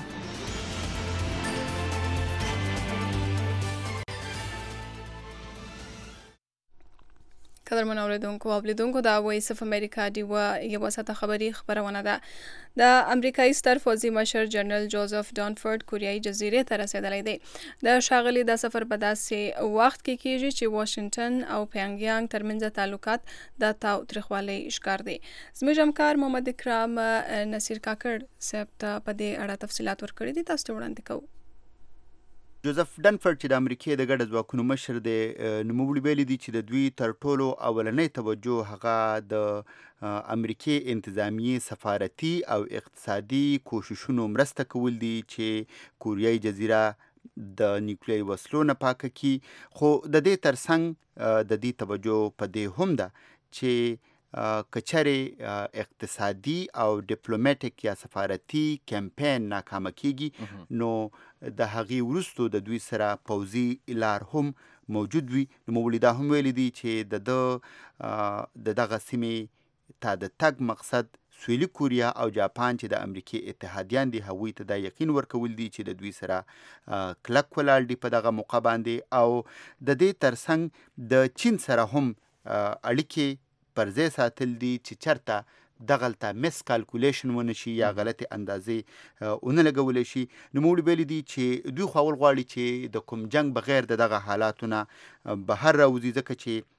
قدرمن اوریدونکو او لیدونکو دا وایس اف امریکا ډیوا یوه ساعته خبري خبرونه ده. د امریکایي ستر پوځي مشر جنرال جوزف دانفورد کوریایي جزیرې ته رسېدلی دی. د ښاغلي دا سفر په داسې وخت کې کیږي چې واشنګټن او پیانګیانګ ترمنځ تعلقات د تاوتریخوالي ښکار دي. زموږ همکار محمد اکرام نصیر کاکړ صاحب ته په دې اړه تفصیلات ورکړي دي، تاسو ته وړاندې کوو. جوزف ډنفورد چې د امریکې د ګډ ځواکونو مشر دی، نوموړي ویلي دي چې د دوی تر ټولو اولنۍ توجه هغه د امریکې انتظامیې سفارتي او اقتصادي کوششونو مرسته کول دي چې کوریایي جزیره د نیوکلیري وسلو نه پاکه کړي. خو د دې ترڅنګ د دې توجه په دې هم ده چې کچرې اقتصادي او ډیپلوماټیک یا سفارتي کمپین ناکامه کیږي نو د هغې وروستو د دوی سره پوځي لار هم موجود وي. نوموړي دا هم ویلي دي چې د ده د دغه سیمې ته د تګ مقصد سویلي کوریا او جاپان چې د امریکې اتحادیان دي هغوی ته دا یقین ورکول دي چې د دوی سره کلک ولاړ دي په دغه موقع باندې، او د دې ترڅنګ د چین سره هم اړیکې پر ځای ساتل دي چې چرته دغلته مس کالکولیشن ونه شي یا غلطې اندازې ونه لګولی شي. نوموړي ویلي دي چې دوی خو اول غواړي چې د کوم جنګ بغیر د دغه حالاتو نه بهر راوځي، ځکه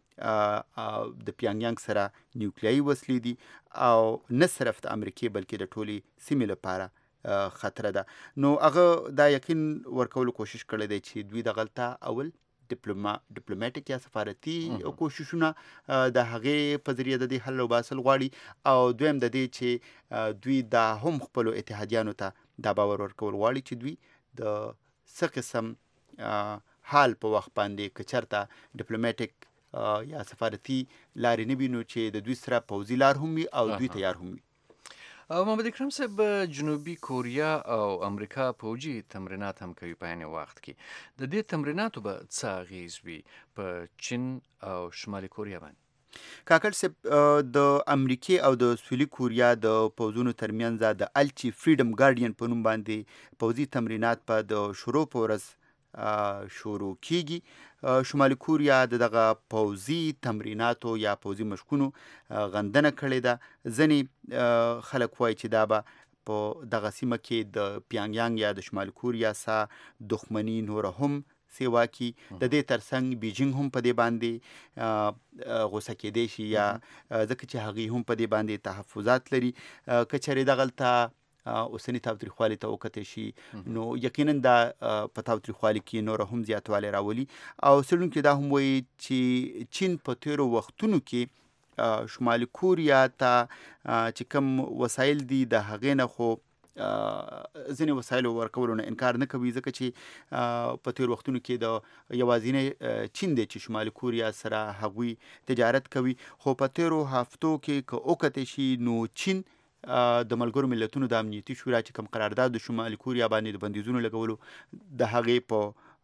چې د پیانګیانګ سره نیوکلیایي وسلې دي او نه صرف د امریکې بلکې د ټولې سیمې لپاره خطره ده. نو هغه دا یقین ورکولو کوشش کړی دی چې دوی دغلته اول ډیپلوماټیک یا سفارتي کوششونه د هغې په ذریعه د دې حل وباسل غواړي، او دویم د دې چې دوی دا هم خپلو اتحادیانو ته دا باور ورکول غواړي چې دوی د څه قسم حال په وخت باندې که چېرته ډیپلوماټیک یا سفارتي لارې نه وي نو چې د دوی سره پوځي لار هم وي او دوی تیار هم وي. محمد اکرم صاحب، جنوبي کوریا او امریکا پوځي تمرینات هم کوي په عین وخت کې. د دې تمریناتو به څه اغیز وي په چین او شمالي کوریا باندې؟ کاکړ صاحب، د امریکې او د سویلي کوریا د پوځونو ترمنځ د الچي فریډم ګارډین په نوم باندې پوځي تمرینات په د شروع په ورځ شروع کیږي. شمالي کوریا د دغه پوځي تمریناتو یا پوځي مشقونو غندنه کړې ده. ځینې خلک وایي چې دا به په دغه سیمه کې د پیانګیانګ یا د شمالي کوریا سره دښمني نوره هم سیوا کی. د دې ترڅنګ بیجینګ هم په دې باندې غوسه کېدی شي یا ځکه چې هغوی هم په دې باندې تحفظات لري. که چېرې دغلته اوسني تاوتریخوالي ته وکتلی شي نو یقینا دا په تاوتریخوالي کې نوره هم زیاتوالی راولي. او څېړونکي دا هم وایي چې چین په تېرو وختونو کې شمالي کوریا ته چې کوم وسایل دي د هغې نه خو ځینې وسایلو ورکولو نه انکار نه کوي، ځکه چې په تېرو وختونو کې د یوازینی چین دی چې شمالي کوریا سره هغوی تجارت کوي. خو په تېرو هفتو کې که وکتلی شي نو چین د ملګرو ملتونو د امنیتي شورا چې کوم قرارداد د شمالي کوریا باندې د بندیزونو لګولو د هغې په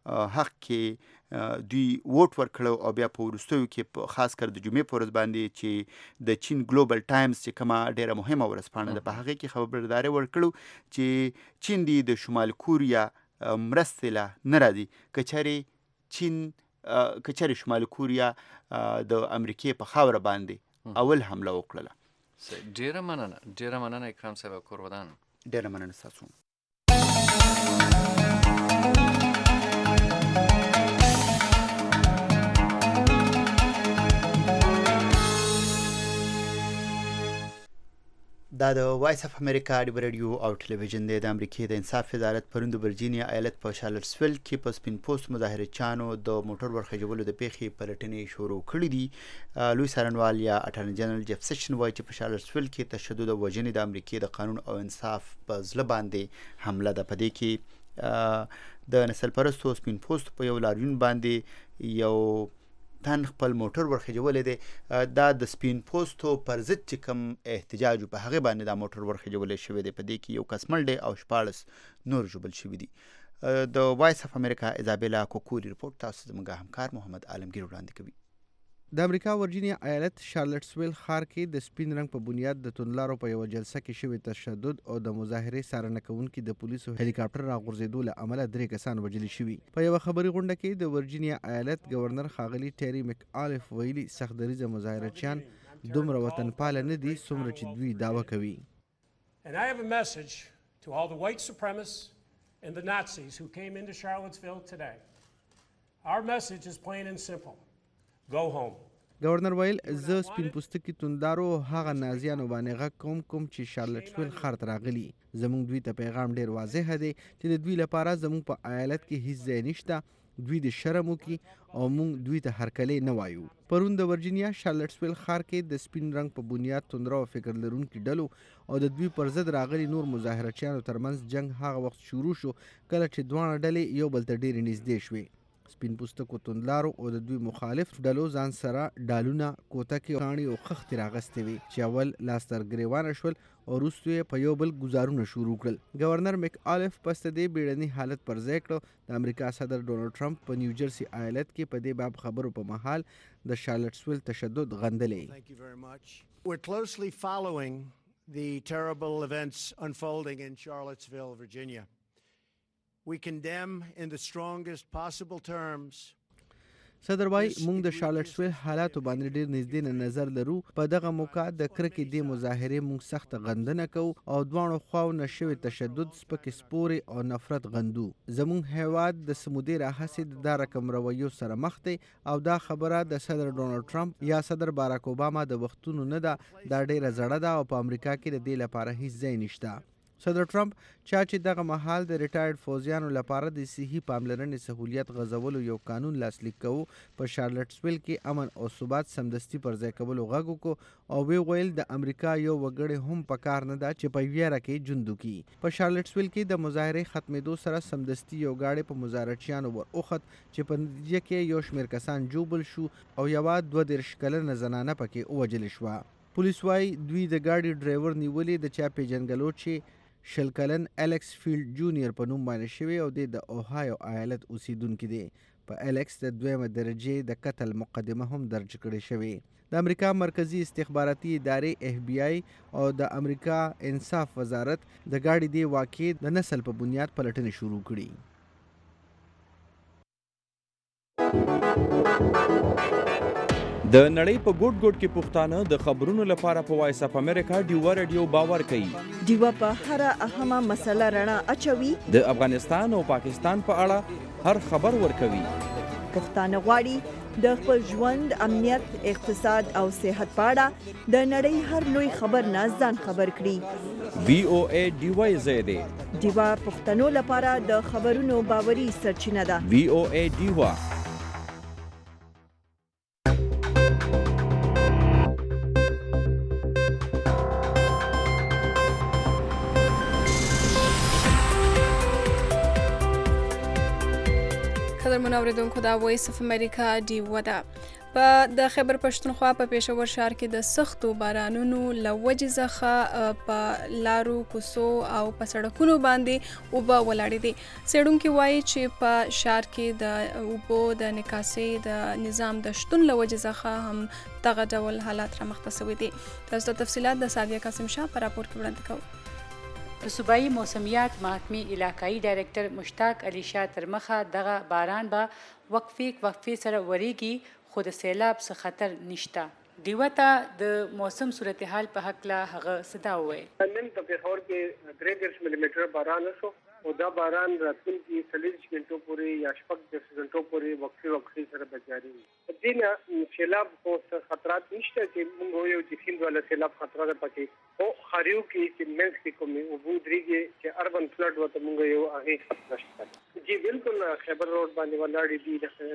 حق کې دوی ووټ ورکړو او بیا په وروستیو کې خاص کر د جمعې په ورځ باندې چې د چین ګلوبل ټایمز چې کومه ډیره مهمه ورځپاڼه ده په هغې کې خبرداری ورکړو چې چین دی د شمال کوریا مرستې له نه راځي که چېرې چین که چېرې شمال کوریا د امریکې په خاوره باندې اول حمله وکړله. ډیره مننه ډیره مننه اکرام صاحب کور ودان. ډیره مننه ستاسو. دا د وایس اف امریکا ډیو رادیو او ټلویزیون دی. د امریکای د انصاف وزارت پروند ورجینیا ایالت په شارلټسویل کې په سپین پوسټ مظاهرچیانو د موټر ورخجولو د پیښې پلټنې شروع کړې دي. لوی څارنوال یا اټارنی جنرال جف سیشن وایي چې په شارلټسویل کې تشدد او وژنې د امریکای د قانون او انصاف په زړه باندې حمله ده. په دې کې د نسل پرستو سپین پوسټ په یو لاریون باندې یو تن خپل موټر ورخجولی دی. دا د سپین پوسټو پر ضد چې کوم احتجاج په هغې باندې دا موټر ورخجولی شوی دی. په دې کې یو کس مړ دی او شپاړس نور ژوبل شوي دي. د وایس اف امریکا ایزابیلا کوکوري رپورټ تاسو زموږ همکار محمد عالمګیر وړاندې کوي. د امریکا ورجینیا ایالت شارلټسویل ښار کې د سپین رنګ په بنیاد د توندلارو په یوه جلسه کې شوی تشدد او د مظاهرې څارنه کوونکي د پولیسو هلیکاپټر راغورځېدو له امله درې کسان وژلي شوي. په یوه خبري غونډه کې د ورجینیا ایالت گورنر ښاغلي ټیری مک آلف ویلي سخت دریځه مظاهرچیان دومره وطنپاله نه دي څومره چې دوی دعوه کوي. And I have a message to all the white supremacists and the Nazis who came into Charlottesville today. Our message is plain and simple. Go home. گورنر ویل زه سپین پوستکي توندارو هغه نازیانو باندې غږ کوم کوم چې شارلټسویل ښار ته راغلي. زموږ دوی ته پیغام ډیر واضح دی چې د دوی لپاره زموږ په ایالت کې هیڅ ځای نشته. دوی د شرم وکړي او موږ دوی ته هرکلی نه وایو. پرون د ورجینیا شارلټسویل ښار کې د سپین رنګ په بنیاد توندره او فکر لرونکي ډلو او د دوی پر ضد راغلي نور مظاهرچیانو ترمنځ جنګ هغه وخت شروع شو کله چې دواړه ډلې یو بل ته ډېرې نږدې شوې. سپین پوستکو توندلارو او د دوی مخالف ډلو ځان سره ډالونه کوتکې کاڼي او خښتې راغستې وې چې اول لاستر ګریوانه شول او وروسته یې په یو بل ګزارونه شروع کړل. گورنر مک آلف پس د دې بیړني حالت پر ځای کړو. د امریکا صدر ډونالډ ټرمپ په نیو جرسي ایالت کې په دې باب خبرو په مهال د شارلټسویل تشدد غندلې. We're closely following the terrible events unfolding in Charlottesville, Virginia. We condemn in the strongest possible terms. صدر وای موږ د شارلټسویل حالاتو باندې ډیر نږدې نه نظر لرو. په دغه موقع د کرکې د مظاهرې موږ سخت غندنه کوو او دواړو خواو نشوي تشدد سپکې سپورې او نفرت غندو. زموږ هیواد د سمودي راهسې د دا رقم رویو سره مخ دی او دا خبره د صدر ډونالډ ټرمپ یا صدر باراک اوباما د وختونو نه ده. دا ډیره زړه ده او په امریکا کې د دې لپاره هیڅ ځای نشته. صدر ټرمپ چا چې دغه مهال د ریټایرډ فوجیانو لپاره د صحي پاملرنې سهولیت غځولو یو قانون لاسلیک کوو په شارلټسویل کې امن او ثبات سمدستي پر ځای کولو غږ وکړو او وی ویل د امریکا یو وګړی هم په کار نه ده چې په ویره کې ژوند وکړي. په شارلټسویل کې د مظاهرې ختمېدو سره سمدستي یو ګاډی په مظاهرچیانو ور وخت چې په نتیجه کې یو شمېر کسان ژوبل شو او یوه دوه دېرش کلنه زنانه پکې ووژلې شوه. پولیس وایي دوی د ګاډي ډرایور نیولې د چا پیژنګلو چې شل کلن الیکس فیلډ جونیئر په نوم باندې شوی او د اوهایو ایالت اوسیدونکي دی. په الیکس د دویمه درجې د قتل مقدمه هم درج کړې شوې. د امریکا مرکزی استخباراتي ادارې اف بی آی او د امریکا انصاف وزارت د ګاډي دی واقعې د نسل په بنیاد پلټنې شروع کړي. د نړۍ په ګوټ ګوټ کې پښتانه د خبرونو لپاره په وایس اف امریکا ډیوا رادیو باور کوي. ډیوا په هر اهمه مسله رڼا اچوي. د افغانستان او پاکستان په اړه هر خبر ورکوي. پښتانه غواړي د خپل ژوند، امنیت، اقتصاد او صحت په اړه د نړۍ هر لوی خبر نه ځان خبر کړي. وی او ای ډیوا زیاده ډیوا پښتنو لپاره د خبرونو باوري سرچینه ده. وی او ای ډیوا. قدرمن اوریدونکو دا وایس اف امریکا ډیوا ده. په د خیبر پښتونخوا په پېښور ښار کې د سختو بارانونو له وجې څخه په لارو کوڅو او په سړکونو باندې اوبه ولاړې دي. څېړونکي وایي چې په ښار کې د اوبو د نکاسۍ د نظام د شتون له وجې څخه هم دغه ډول حالات رامخته شوي دي. تاسو ته تفصیلات د سادیه قاسم شاه په راپور کې وړاندې کوو. د صوبایي موسمیات محکمې علاقایي ډایرکټر مشتاق علي شاه تر مخه دغه باران به وقفې وقفې سره وریږي، خو د سیلاب څخه خطر نشته. ډیوه ته د موسم صورتحال په هکله هغه څه دا وویل. نن په پېښور کې درې دېرش ملي متره باران وشو او دا باران راتلونکي څلوېښت غنټو پورې یا شپږ دېرش غنټو پورې وقفې وقفې سره به جاري وي. په دې نه سیلاب خو خطرات نشته چې موږ وایو چې سیند والا سیلاب خطره ده پکې، خو ښاریو کې چې منځ کې کومې اوبه درېږي چې اربن فلډ ورته موږ یو هغې خطره شته. جی بالکل خیبر روډ باندې ولاړې دي،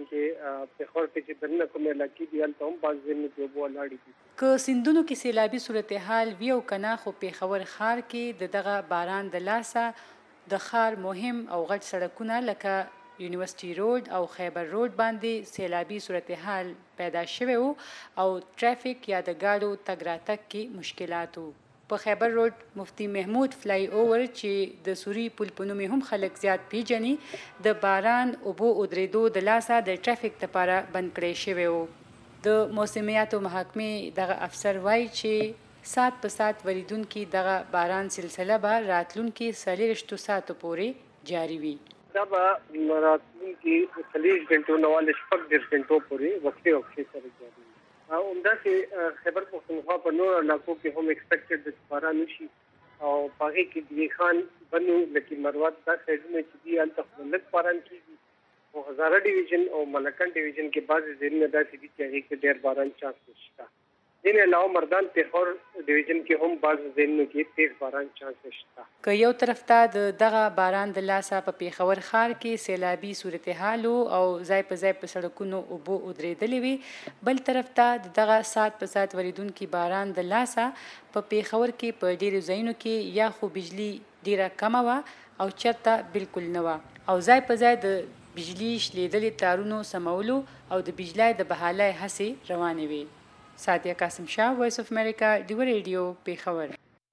د پېښور کې چې دننه کومې علاقې دي هلته هم بعض ځایونو کې اوبه ولاړې دي. که سیندونو کې سیلابي صورتحال وي او که نه، خو پېښور ښار کې د دغه باران د لاسه د ښار مهم او غټ سړکونه لکه یونیورسټي روډ او خیبر روډ باندې سیلابي صورتحال پیدا شوی و او ټرافیک یا د ګاډو تګ راتګ کې مشکلات و. په خیبر روډ مفتی محمود فلای اوور چې د سوري پل په نوم هم خلک زیات پیژني، د باران اوبو ودرېدو د لاسه د ټرافیک لپاره بند کړی شوی و. د موسمیاتو محکمې دغه افسر وایي چې سات په سات وریدونکي دغه باران سلسله به راتلونکي څلېرویشتو ساعتو پورې جاري وي. دا به راتلونکي څلېرویشت غنټو نه والا شپږ دېرش غنټو پورې وقفې وقفې سره جاري وي. همداسې خیبر پښتونخوا په نورو علاقو کې هم ایکسپیکټډ د چې باران وشي او په هغې کې د خان بنو لکه مروت دا سایډونه چې دي هلته خو لږ باران کېږي، خو هزاره ډیویژن او ملکن ډیویژن کې بعضې ځایونه داسې دي چې هغې کې ډېر باران چانس نشته. دین علاوه مردان پېښور ډیویژن کې هم بعض ځایونو کې تیز باران چانس شته. که یو طرف ته د دغه باران د لاسه په پېښور ښار کې سیلابي صورتحال او ځای په ځای په سړکونو اوبه ودرېدلې وي، بل طرف ته د دغه سات په سات ورېدونکي باران د لاسه په پېښور کې په ډېرو ځایونو کې یا خو بجلي ډېره کمه وه او چېرته بالکل نه وه، او ځای په ځای د بجلي شلېدلې تارونو سمولو او د بجلۍ د بحالۍ هڅې روانې وي. سادیه قاسم شاه، وایس اف امریکا، ډیوه ریډیو، پېښور.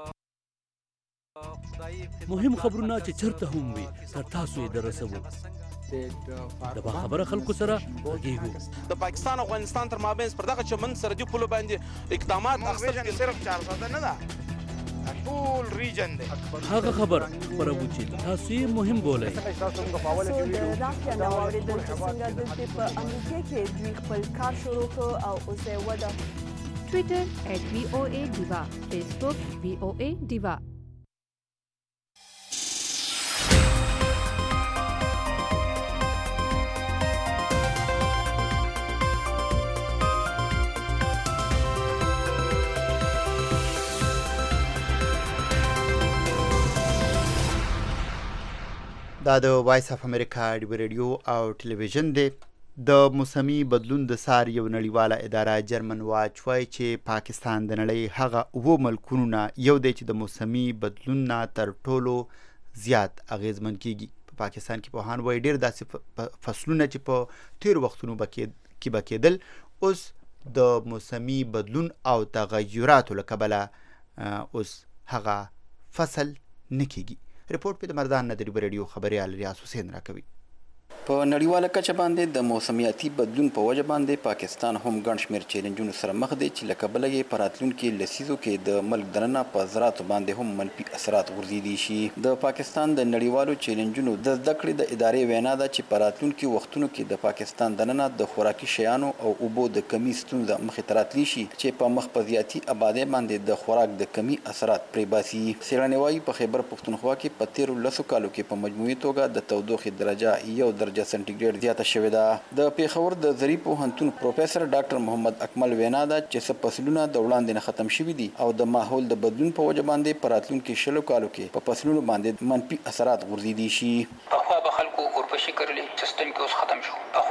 مهم خبرونه چې چرته هم وي تر تاسو یې درسوو. د باخبره خلکو سره غږیږو. د پاکستان او افغانستان تر مابین پر دغه چمن سرحدي پولو باندې اقدامات اخیستل کېږي. صرف چارسده نه ده، ټول ریجن دی. هغه خبر خبرو چې تاسو یې مهم بولئ. سو د رافیا نو اوریدل چې څنګه دلته په امریکا کې دوی خپل کار شروع کړ او اوس یې وده. ټویټر ایٹ وی او اے ډیوا، فیسبوک وی او اے ډیوا. دا د وایس اف امریکا ډیوه ریډیو او ټلویزیون دی. د موسمي بدلون د سار یو نړیواله اداره جرمن واچ وایي چې پاکستان د نړۍ هغه اووه ملکونو نه یو دی چې د موسمي بدلون نه تر ټولو زیات اغیزمن کیږي. په پاکستان کې پوهان وایي ډېر داسې فصلونه چې په تیرو وختونو کې به کېدل اوس د موسمي بدلون او تغیراتو له کبله اوس هغه فصل نه کیږي. رپورټ په د مردان نه د ډیوه ریډیو خبریال ریاض حسین راکوي. په نړیواله کچه باندې د موسمیاتي بدلون په وجه باندې پاکستان هم ګڼ شمېر چیلنجونو سره مخ دی چې له کبله یې په راتلونکي لسیزو کې د ملک دننه په زراعتو باندې هم منفي اثرات غورځېدی شي. د پاکستان د نړیوالو چیلنجونو د زده کړې د ادارې وینا ده چې په راتلونکي وختونو کې د پاکستان دننه د خوراکي شیانو او اوبو د کمی ستونزه مخې ته راتلی شي چې په مخ په زیاتي آبادۍ باندې د خوراک د کمی اثرات پرې باسي. څېړنې وایي په خیبر پښتونخوا کې په تیرو لسو کالو کې په مجموعي توګه د تودوخې درجه یو درجه سنټیګریډ زیاته شوې ده. د پېښور د زرعي پوهنتون پروفیسر ډاکټر محمد اکمل وینا ده چې څه فصلونه د وړاندې نه ختم شوي دي او د ماحول د بدلون په وجه باندې په راتلونکي شلو کالو کې په فصلونو باندې منفي اثرات غورځېدی شي. پخوا به خلکو اورپشي کرلې، سیستم کې اوس ختم شو. پخوا به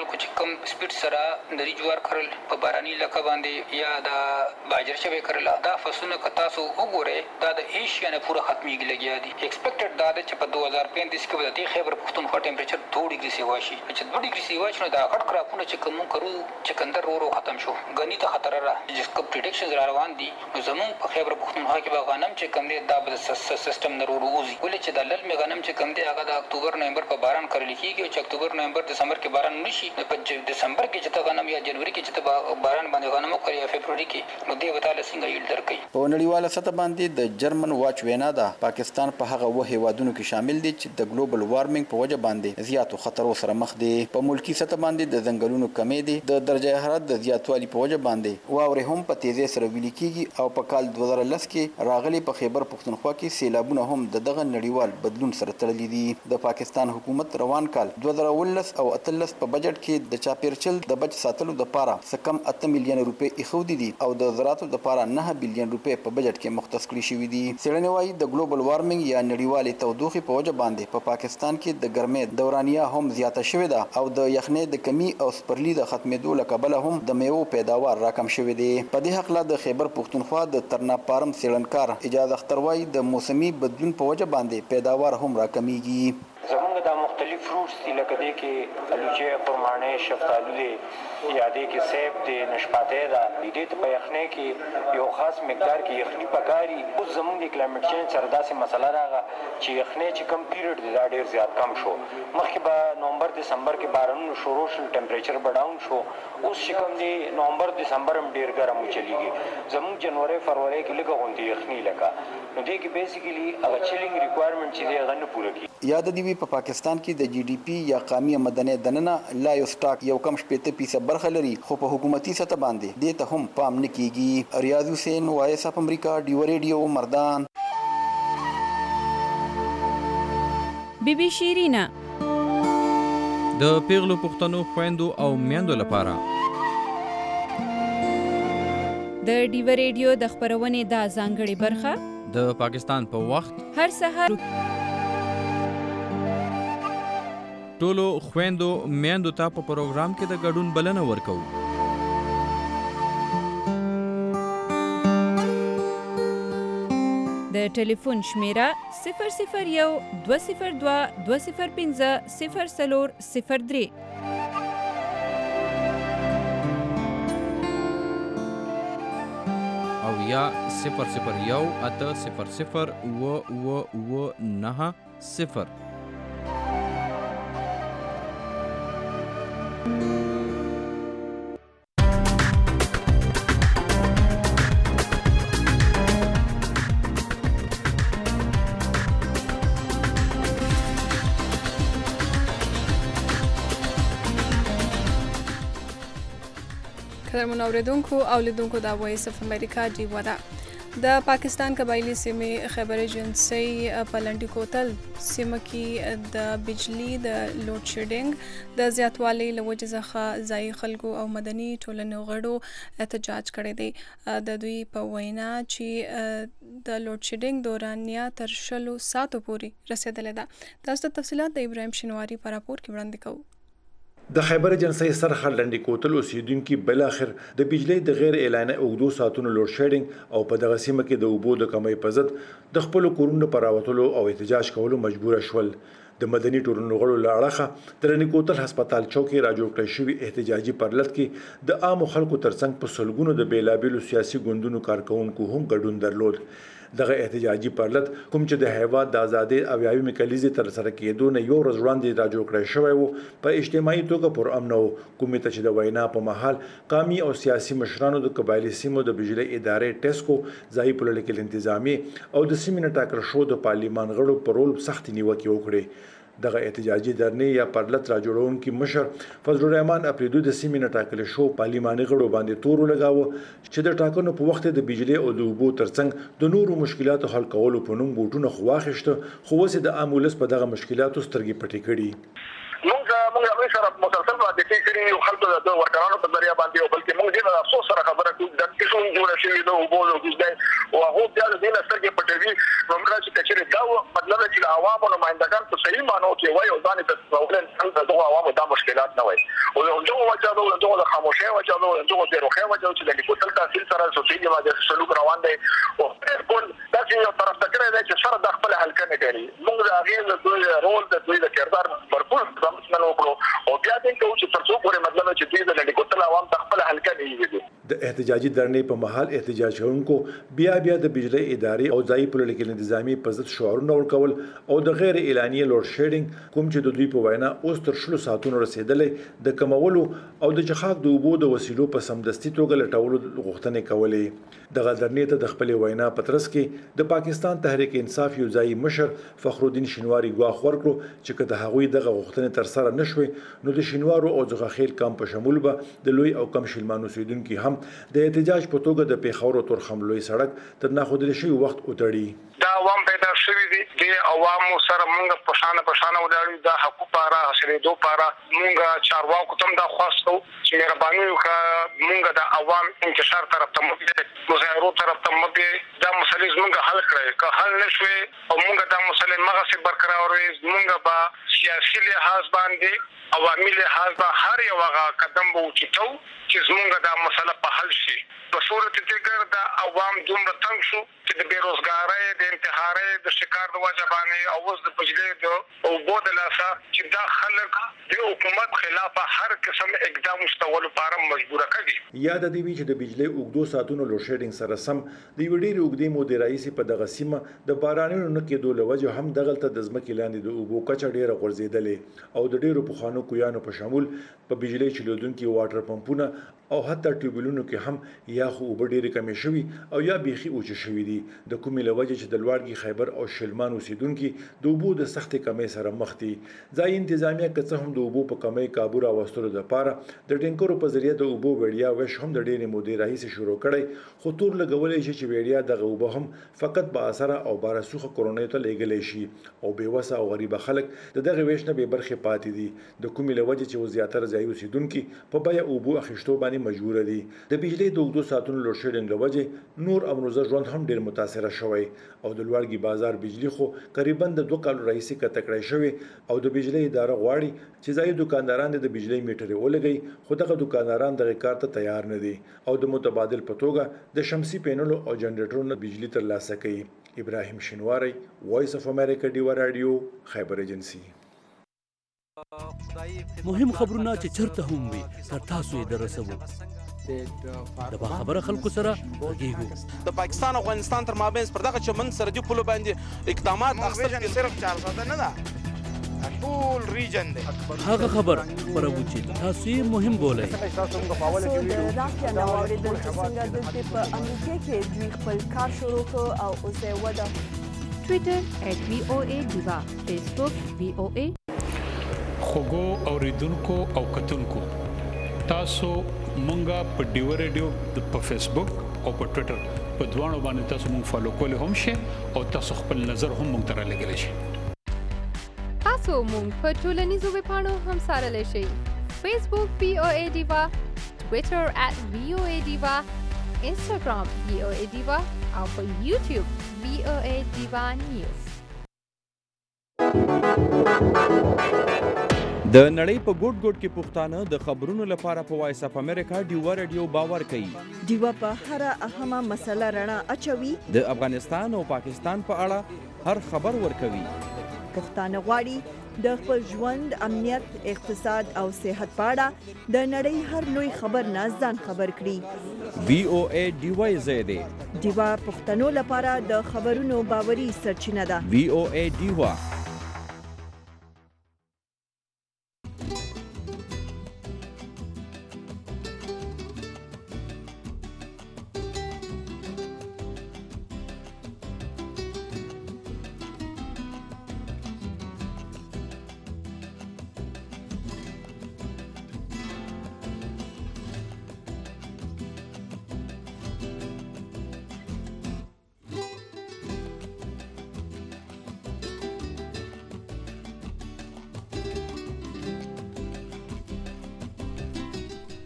خلکو چې کم سپیډ سره نری جوار کرل په باراني علاقه باندې یا د باجر شوی کرل دا فصلونه که تاسو وګورئ دا د ایشیا نه پوره ختمېږي لګیا دي ایکسپیکټډ دا ده چې په دوه هزار پنځه کې به د دې خیبر پښتونخوا ټمپریچر دوه ډیګري سیوا شي چې دوه ډیګري سیوا شي نو دا غټ کراپونه چې کوم کرو چکندر ورو ختم شو غنی ته خطر را چې کوم پریډکشنز را روان دي نو زمون په خیبر پښتونخوا کې به غنم چې کم دي دا به سیستم نه وروزي ولې چې د لل می غنم چې کم دي هغه د اکتوبر نومبر په باران کړل کیږي چې اکتوبر نومبر دسمبر کې باران نشي نو په دسمبر کې چې غنم یا جنوري کې چې باران باندې غنم کوي یا فبروري کې نو دی وتاله څنګه یل درکې په نړیواله سطح باندې د جرمن واچ وینا ده پاکستان په هغه وه هیوادونو کې شامل دي چې د ګلوبل وارمنګ په وجه باندې زیاتو خطرونو سره مخ دي په ملکی سطح باندې د ځنګلونو کمې دي د درجه حرارت د زیاتوالي په وجه باندې واورې هم په تیزی سره ویلي کیږي او په کال دوه زره لس کې راغلي په خیبر پښتونخوا کې سیلابونه هم د دغه نړیوال بدلون سره تړلي دي د پاکستان حکومت روان کال دوه زره ولس او اتلس په بجټ کې د چاپیرچل د بچ ساتلو لپاره سکم اته میلیون روپۍ ایښودي دي او د زراعتو لپاره نه بیلیون روپۍ په بجټ کې مختص کړي شوي دي څېړنې وايي د ګلوبل وارمنګ یا نړیوالې تودوخې په وجه باندې په پاکستان کې د ګرمۍ دورانیه هم زیاته شوې ده او د یخنۍ د کمی او سپرلي د ختمېدو له کبله هم د میوو پیداوار راکم شوی دی په دې حق له د خیبر پښتونخوا د ترناپارم څېړنکار اجازه اختر وايي د موسمي بدلون په وجه باندې پیداوار هم راکمیږي زمونږ دا مختلف فروټس دي لکه دې کې الوچې خرمانې شفتالو دي یا دې کې سیب دی نشپاتې ده دې ته په یخنۍ کې یو خاص مقدار کې یخني پکاري اوس زمونږ د کلایمټ چینج سره داسې مسله راغله چې یخنۍ چې کم پیریډ دی دا ډېر زیات کم شو مخکې به نومبر دسمبر کې بارانونه شروع شول ټمپریچر به ډاون شو اوس چې کوم دی نومبر دسمبر هم ډېر ګرم وچلیږي زمونږ جنوري فروری کې لږه غوندې یخني لکه نو دې کې بیسیکلی هغه چیلینګ ریکوایرمنټ چې دی هغه نه پوره کیږي یاد دی په پاکستان کې د جی ډي پی یا قومي مدني دننه لایو سټاک یو کم شپږ فیصد برخه لري خو په حکومتي سطح باندې دې ته هم پام نه کیږي ریاض حسین وایس اف امریکا ډیو ریډیو مردان بی بی شیرینا د پیغلو پښتنو خويندو او میندو لپاره د ډیو ریډیو د خبرونې دا ځانګړې برخه د پاکستان په وخت هر سحر ټولو خويندو میندو ته په پروګرام کې د ګډون بلنه ورکو د ټلیفون شمیره صفر صفر یو دوه صفر دوه دوه صفر پنځه صفر څلور صفر درې او یا صفر صفر یو اته صفر صفر و و و نه صفر قدرمن اوریدونکو او لیدونکو دا وایس اف امریکا ډیو ده د پاکستان قبایلی سیمې خیبر ایجنسی په لنډی کوتل سیمه کې د بجلی د لوډ شیډینګ د زیاتوالي له وجې څخه ځایي خلکو او مدني ټولنې غړو احتجاج کړی دی د دوی په وینا چې د لوډ شیډینګ دورانیه تر شلو ساعتو پورې رسیدلې ده تاسو ته تفصیلات د ابراهیم شینواری په راپور کې وړاندې کوو د خیبر ایجنسی سرخه لنډی کوتل اوسیدونکو بل اخر د بجلی د غیر اعلانه اوګدو ساتونو لوډ شیډینګ او په دغه سیمه کې د اوبو د کمۍ په ضد د خپل کورونو پر راوتلو او احتجاج کولو مجبور شول د مدني ټولنو غړو لاړه د لنډی کوتل هسپتال چوکي راجوړ کړی شوی احتجاجي پرلط کې د عام خلکو ترڅنګ په سلګونو د بیلابیلو سیاسي ګوندونو کارکونکو هم ګډون درلود دغه احتجاجي پرلط کوم چې د هیواد د ازادي او یاوي کلیزې تر سره کېدو نه یو ورځ وړاندې راجوړ کړی شوی وو په اجتماعي توګه پر امن او کومې ته چې د وینا په محل قومي او سیاسي مشرانو د قبایلی سیمو د بجلی ادارې ټیسکو ځای پولیټیکل انتظامی او د سیمې ټاکل شو د پارلیمان غړو پر رول سخت نیوکه وکړي دغه احتجاجي درنې یا پرلط راجوړونکو مشر فضل الرحمن اپریدو د سیمې ټاکل شو پارلیماني غړو باندې تور لګاوه چې د ټاکنو په وخت د بجلی او د اوبو ترڅنګ د نورو مشکلاتو حل کولو په نوم بوټونه خواخښته خو وسه د امولس په دغه مشکلاتو سترګې پټې کړي موږ موږ هغه سره مسلسل باندې کې کړي یو خلک د ورکرانو په ذریعہ باندې او بلکې موږ دې د افسوس سره خبره کوو د کیسو جوړ شوی د اوبو او د او هغه بیا د دې سترګې پټوي موږ چې کچره دا مطلب چې عوامو نمائندگان په صحیح معنی کې وایي او ځان ته ولن څنګه دغه عوامو دا مشکلات نه وایي او دغه وجه ده دغه خاموشي وجه ده دغه د روخه وجه چې د لیکوتل تحصیل سره سوسایټي باندې سلوک روان دی او ټول دا چې یو طرف ته کړی دی چې سره د خپل حل کنه کوي موږ د هغه د دوی رول د دوی د کردار برپور ځمنه وکړو او بیا دې ته چې تر څو پورې مطلب چې دوی د لیکوتل عوام د خپل حل کنه یي د احتجاجي دړنې په محل احتجاج کوونکو بیا بیا د بجلی ادارې او ځایي پولیټیکل انتظامی په ضد شعارونه ورکول او د غیر اعلاني لوډ شیډینګ کوم چې د دوی په وینا اوس تر شلو ساعتونو رسیدلې د کمولو او د چخاک د اوبو د وسیلو په سمدستي توګه لټولو غوښتنې کولې دغه دړنې ته د خپل وینا په ترڅ کې د پاکستان تحریک انصاف یو ځایي مشر فخرالدین شینواری ګواښ ورکړو چې که د هغوی دغه غوښتنې تر سره نشوي نو د شینوارو او ځغاخیل کم په شمول به د لوی او کم شلمان اوسیدونکي هم د احتجاج په توګه د پیښور او تورخم لوی سړک تر ناخودل شوی وخت وتړي دا عوام پیدا شوی دي د عوامو سره مونږ په شان په شان ولاړو د حقوق لپاره حاصلېدو لپاره مونږ چارواکو تم دا خواستو چې مهرباني وکړه مونږ د عوام انتشار طرف ته مګي مظاهرو طرف ته مګي دا مسلې زمونږ حل کړي که حل نشوي او مونږ دا مسلې مغه سي برقرار وي مونږ به سیاسي لحاظ باندې عوامي لحاظ به هر یو هغه قدم به وچتو چې زمونږ دا مسله په حل شي په صورت کې ګر دا عوام دومره تنګ شو چې د بیروزګارۍ د انتحارۍ د شکار د وجه باندې او اوس د بجلی د اوبو د لاسه چې دا خلک د حکومت خلاف هر قسم اقدام مستول لپاره مجبوره کوي یاد دی چې د بجلی اوګدو ساتونو لوډ شیډینګ سره سم د یو ډیر اوګدې مودې رئیس په دغه سیمه د بارانونو نه کېدو لوجه هم دغلته د ځمکې لاندې د اوبو کچه ډیره غورځېدلې او د ډیرو پخوانو کویانو په شمول په بجلی چلودونکو واټر پمپونه او حتی ټیوبلونو کې هم یا خو اوبه ډېرې کمې شوي او یا بیخي اوچې شوي دي د کومې له وجې چې د لوړګي خیبر او شلمان اوسیدونکي د اوبو د سختې کمۍ سره مخ دي ځایي انتظامیه که څه هم د اوبو په کمۍ کابو راوستلو دپاره د ټینکرو په ذریعه د اوبو ویډیا ویش هم د ډېرې مودې راهیسې شروع کړی خو تور لګولی شي چې ویډیا دغه اوبه هم فقط با اثره او بارسوخه کورونیو ته لیږلی شي او بېوسه او غریبه خلک د دغه ویش نه بې برخې پاتې دي د کومې له وجې چې زیاتره ځایي اوسیدونکي په بیه اوبو اخیستو باندې مجبور دي د بجلی د اوږدو ساعتونو لوډ شیډینګ له وجې نور امروزه ژوند هم ډیر متاثره شوی او د لوړګي بازار بجلی خو قریبا د دوه کالو راهیسې کته کړی شوی او د بجلی اداره غواړي چې ځایي دکانداران د بجلی میټرې ولګي خو دغه دکانداران دغه کار ته تیار نه دي او د متبادل په توګه د شمسي پینلو او جنریټرونو بجلی ترلاسه کوي ابراهیم شینواری وایس اف امریکا ډیوا رادیو خیبر ایجنسی مهم خبرونه چې چرته هم وي تر تاسو یې درسوو د باخبره خلکو سره غږیږو د پاکستان او افغانستان تر مابین پر دغه چمن سرحدي پولو باندې اقدامات اخیستل صرف چار ساعته نه ده ټول ریجن دی هغه خبر خبرو چې تاسو یې مهم بولئ تاسو د راکیا نو اوریدل چې څنګه د په امریکا کې دوی خپل کار شروع کړ او اوس یې ودا ټوئیټر ایٹ وی او ای دیوا فیسبوک وی او ای خوګو اوریدونکو او کتونکو تاسو مونږه په ډیو ریډیو په فیسبوک او په ټوئیټر په دوانو باندې تاسو مونږ فالو کولای هم شئ او تاسو خپل نظر هم مونږ ته رالیږلی شئ تاسو مونږ په ټولنیزو ویبپاڼو هم څارلی شئ فیسبوک وی او ای دیوا ټوئیټر ایٹ وی او ای دیوا انسټاګرام وی او ای دیوا او په یوټیوب وی او ای دیوا نیوز د نړۍ په ګوټ ګوټ کې پښتانه د خبرونو لپاره په وایس اف امریکا ډیوا رادیو باور کوي ډیوا په هر اهمه مسله رڼا اچوي د افغانستان او پاکستان په اړه هر خبر ورکوي پښتانه غواړي د خپل ژوند امنیت اقتصاد او صحت په اړه د نړۍ هر لوی خبر نه ځان خبر کړي وی او ای ډیوا زیاده ډیوا پښتنو لپاره د خبرونو باوري سرچینه ده وی او ای ډیوا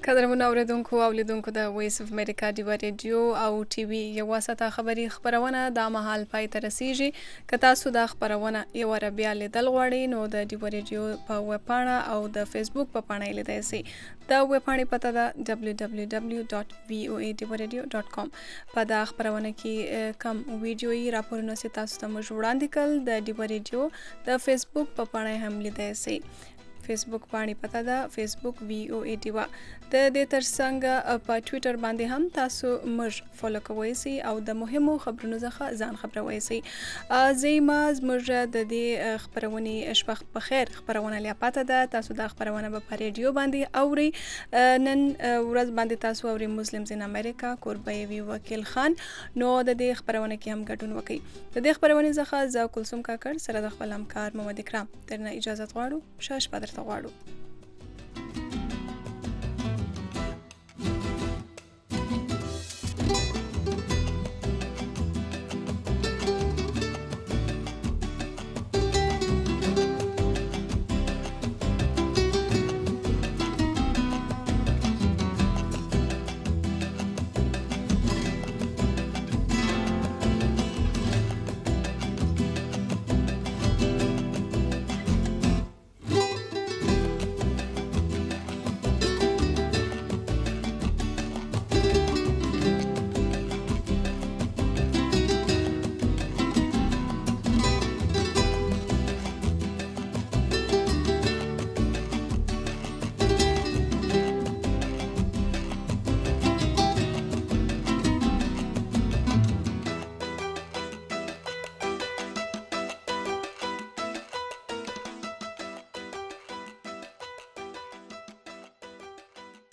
قدرمنو اوریدونکو او لیدونکو د وایس اف امریکا دی رادیو او ټي وي یو واسطه خبری خبرونه د مهال پای ته رسیږي که تاسو د خبرونه یو ربیا لیدل غواړئ نو د دی رادیو په ویب پاڼه او د فیسبوک په پاڼه لیدای شئ د ویب پاڼې پته ده دبليو دبليو دبليو ډاټ وي او اي ډي رادیو ډاټ کام په دا خبرونه کې کم ویډیوي راپورونه سي تاسو ته موږ وړاندې کړل د دی رادیو د فیسبوک په پاڼه هم لیدای شئ فیسبوک باندې پتا ده فیسبوک وی او ای ډی وا د دې ترڅنګ په ټوئیټر باندې هم تاسو موږ فالو کوئ سي او د مهمو خبرونو څخه ځان خبروي سي زیما موږ د دې خبرونه شپه په خیر خبرونه لیا پتا ده تاسو د خبرونه په ریډیو باندې اوري نن ورځ باندې تاسو اوري مسلمز ان امریکا قربای وی وکیل خان نو د دې خبرونه کې هم ګډون وکړي د دې خبرونه څخه ز کلثوم کاکړ سره د خپل همکار محمد اکرام ترنه اجازه غواړو شاش پدر غواړو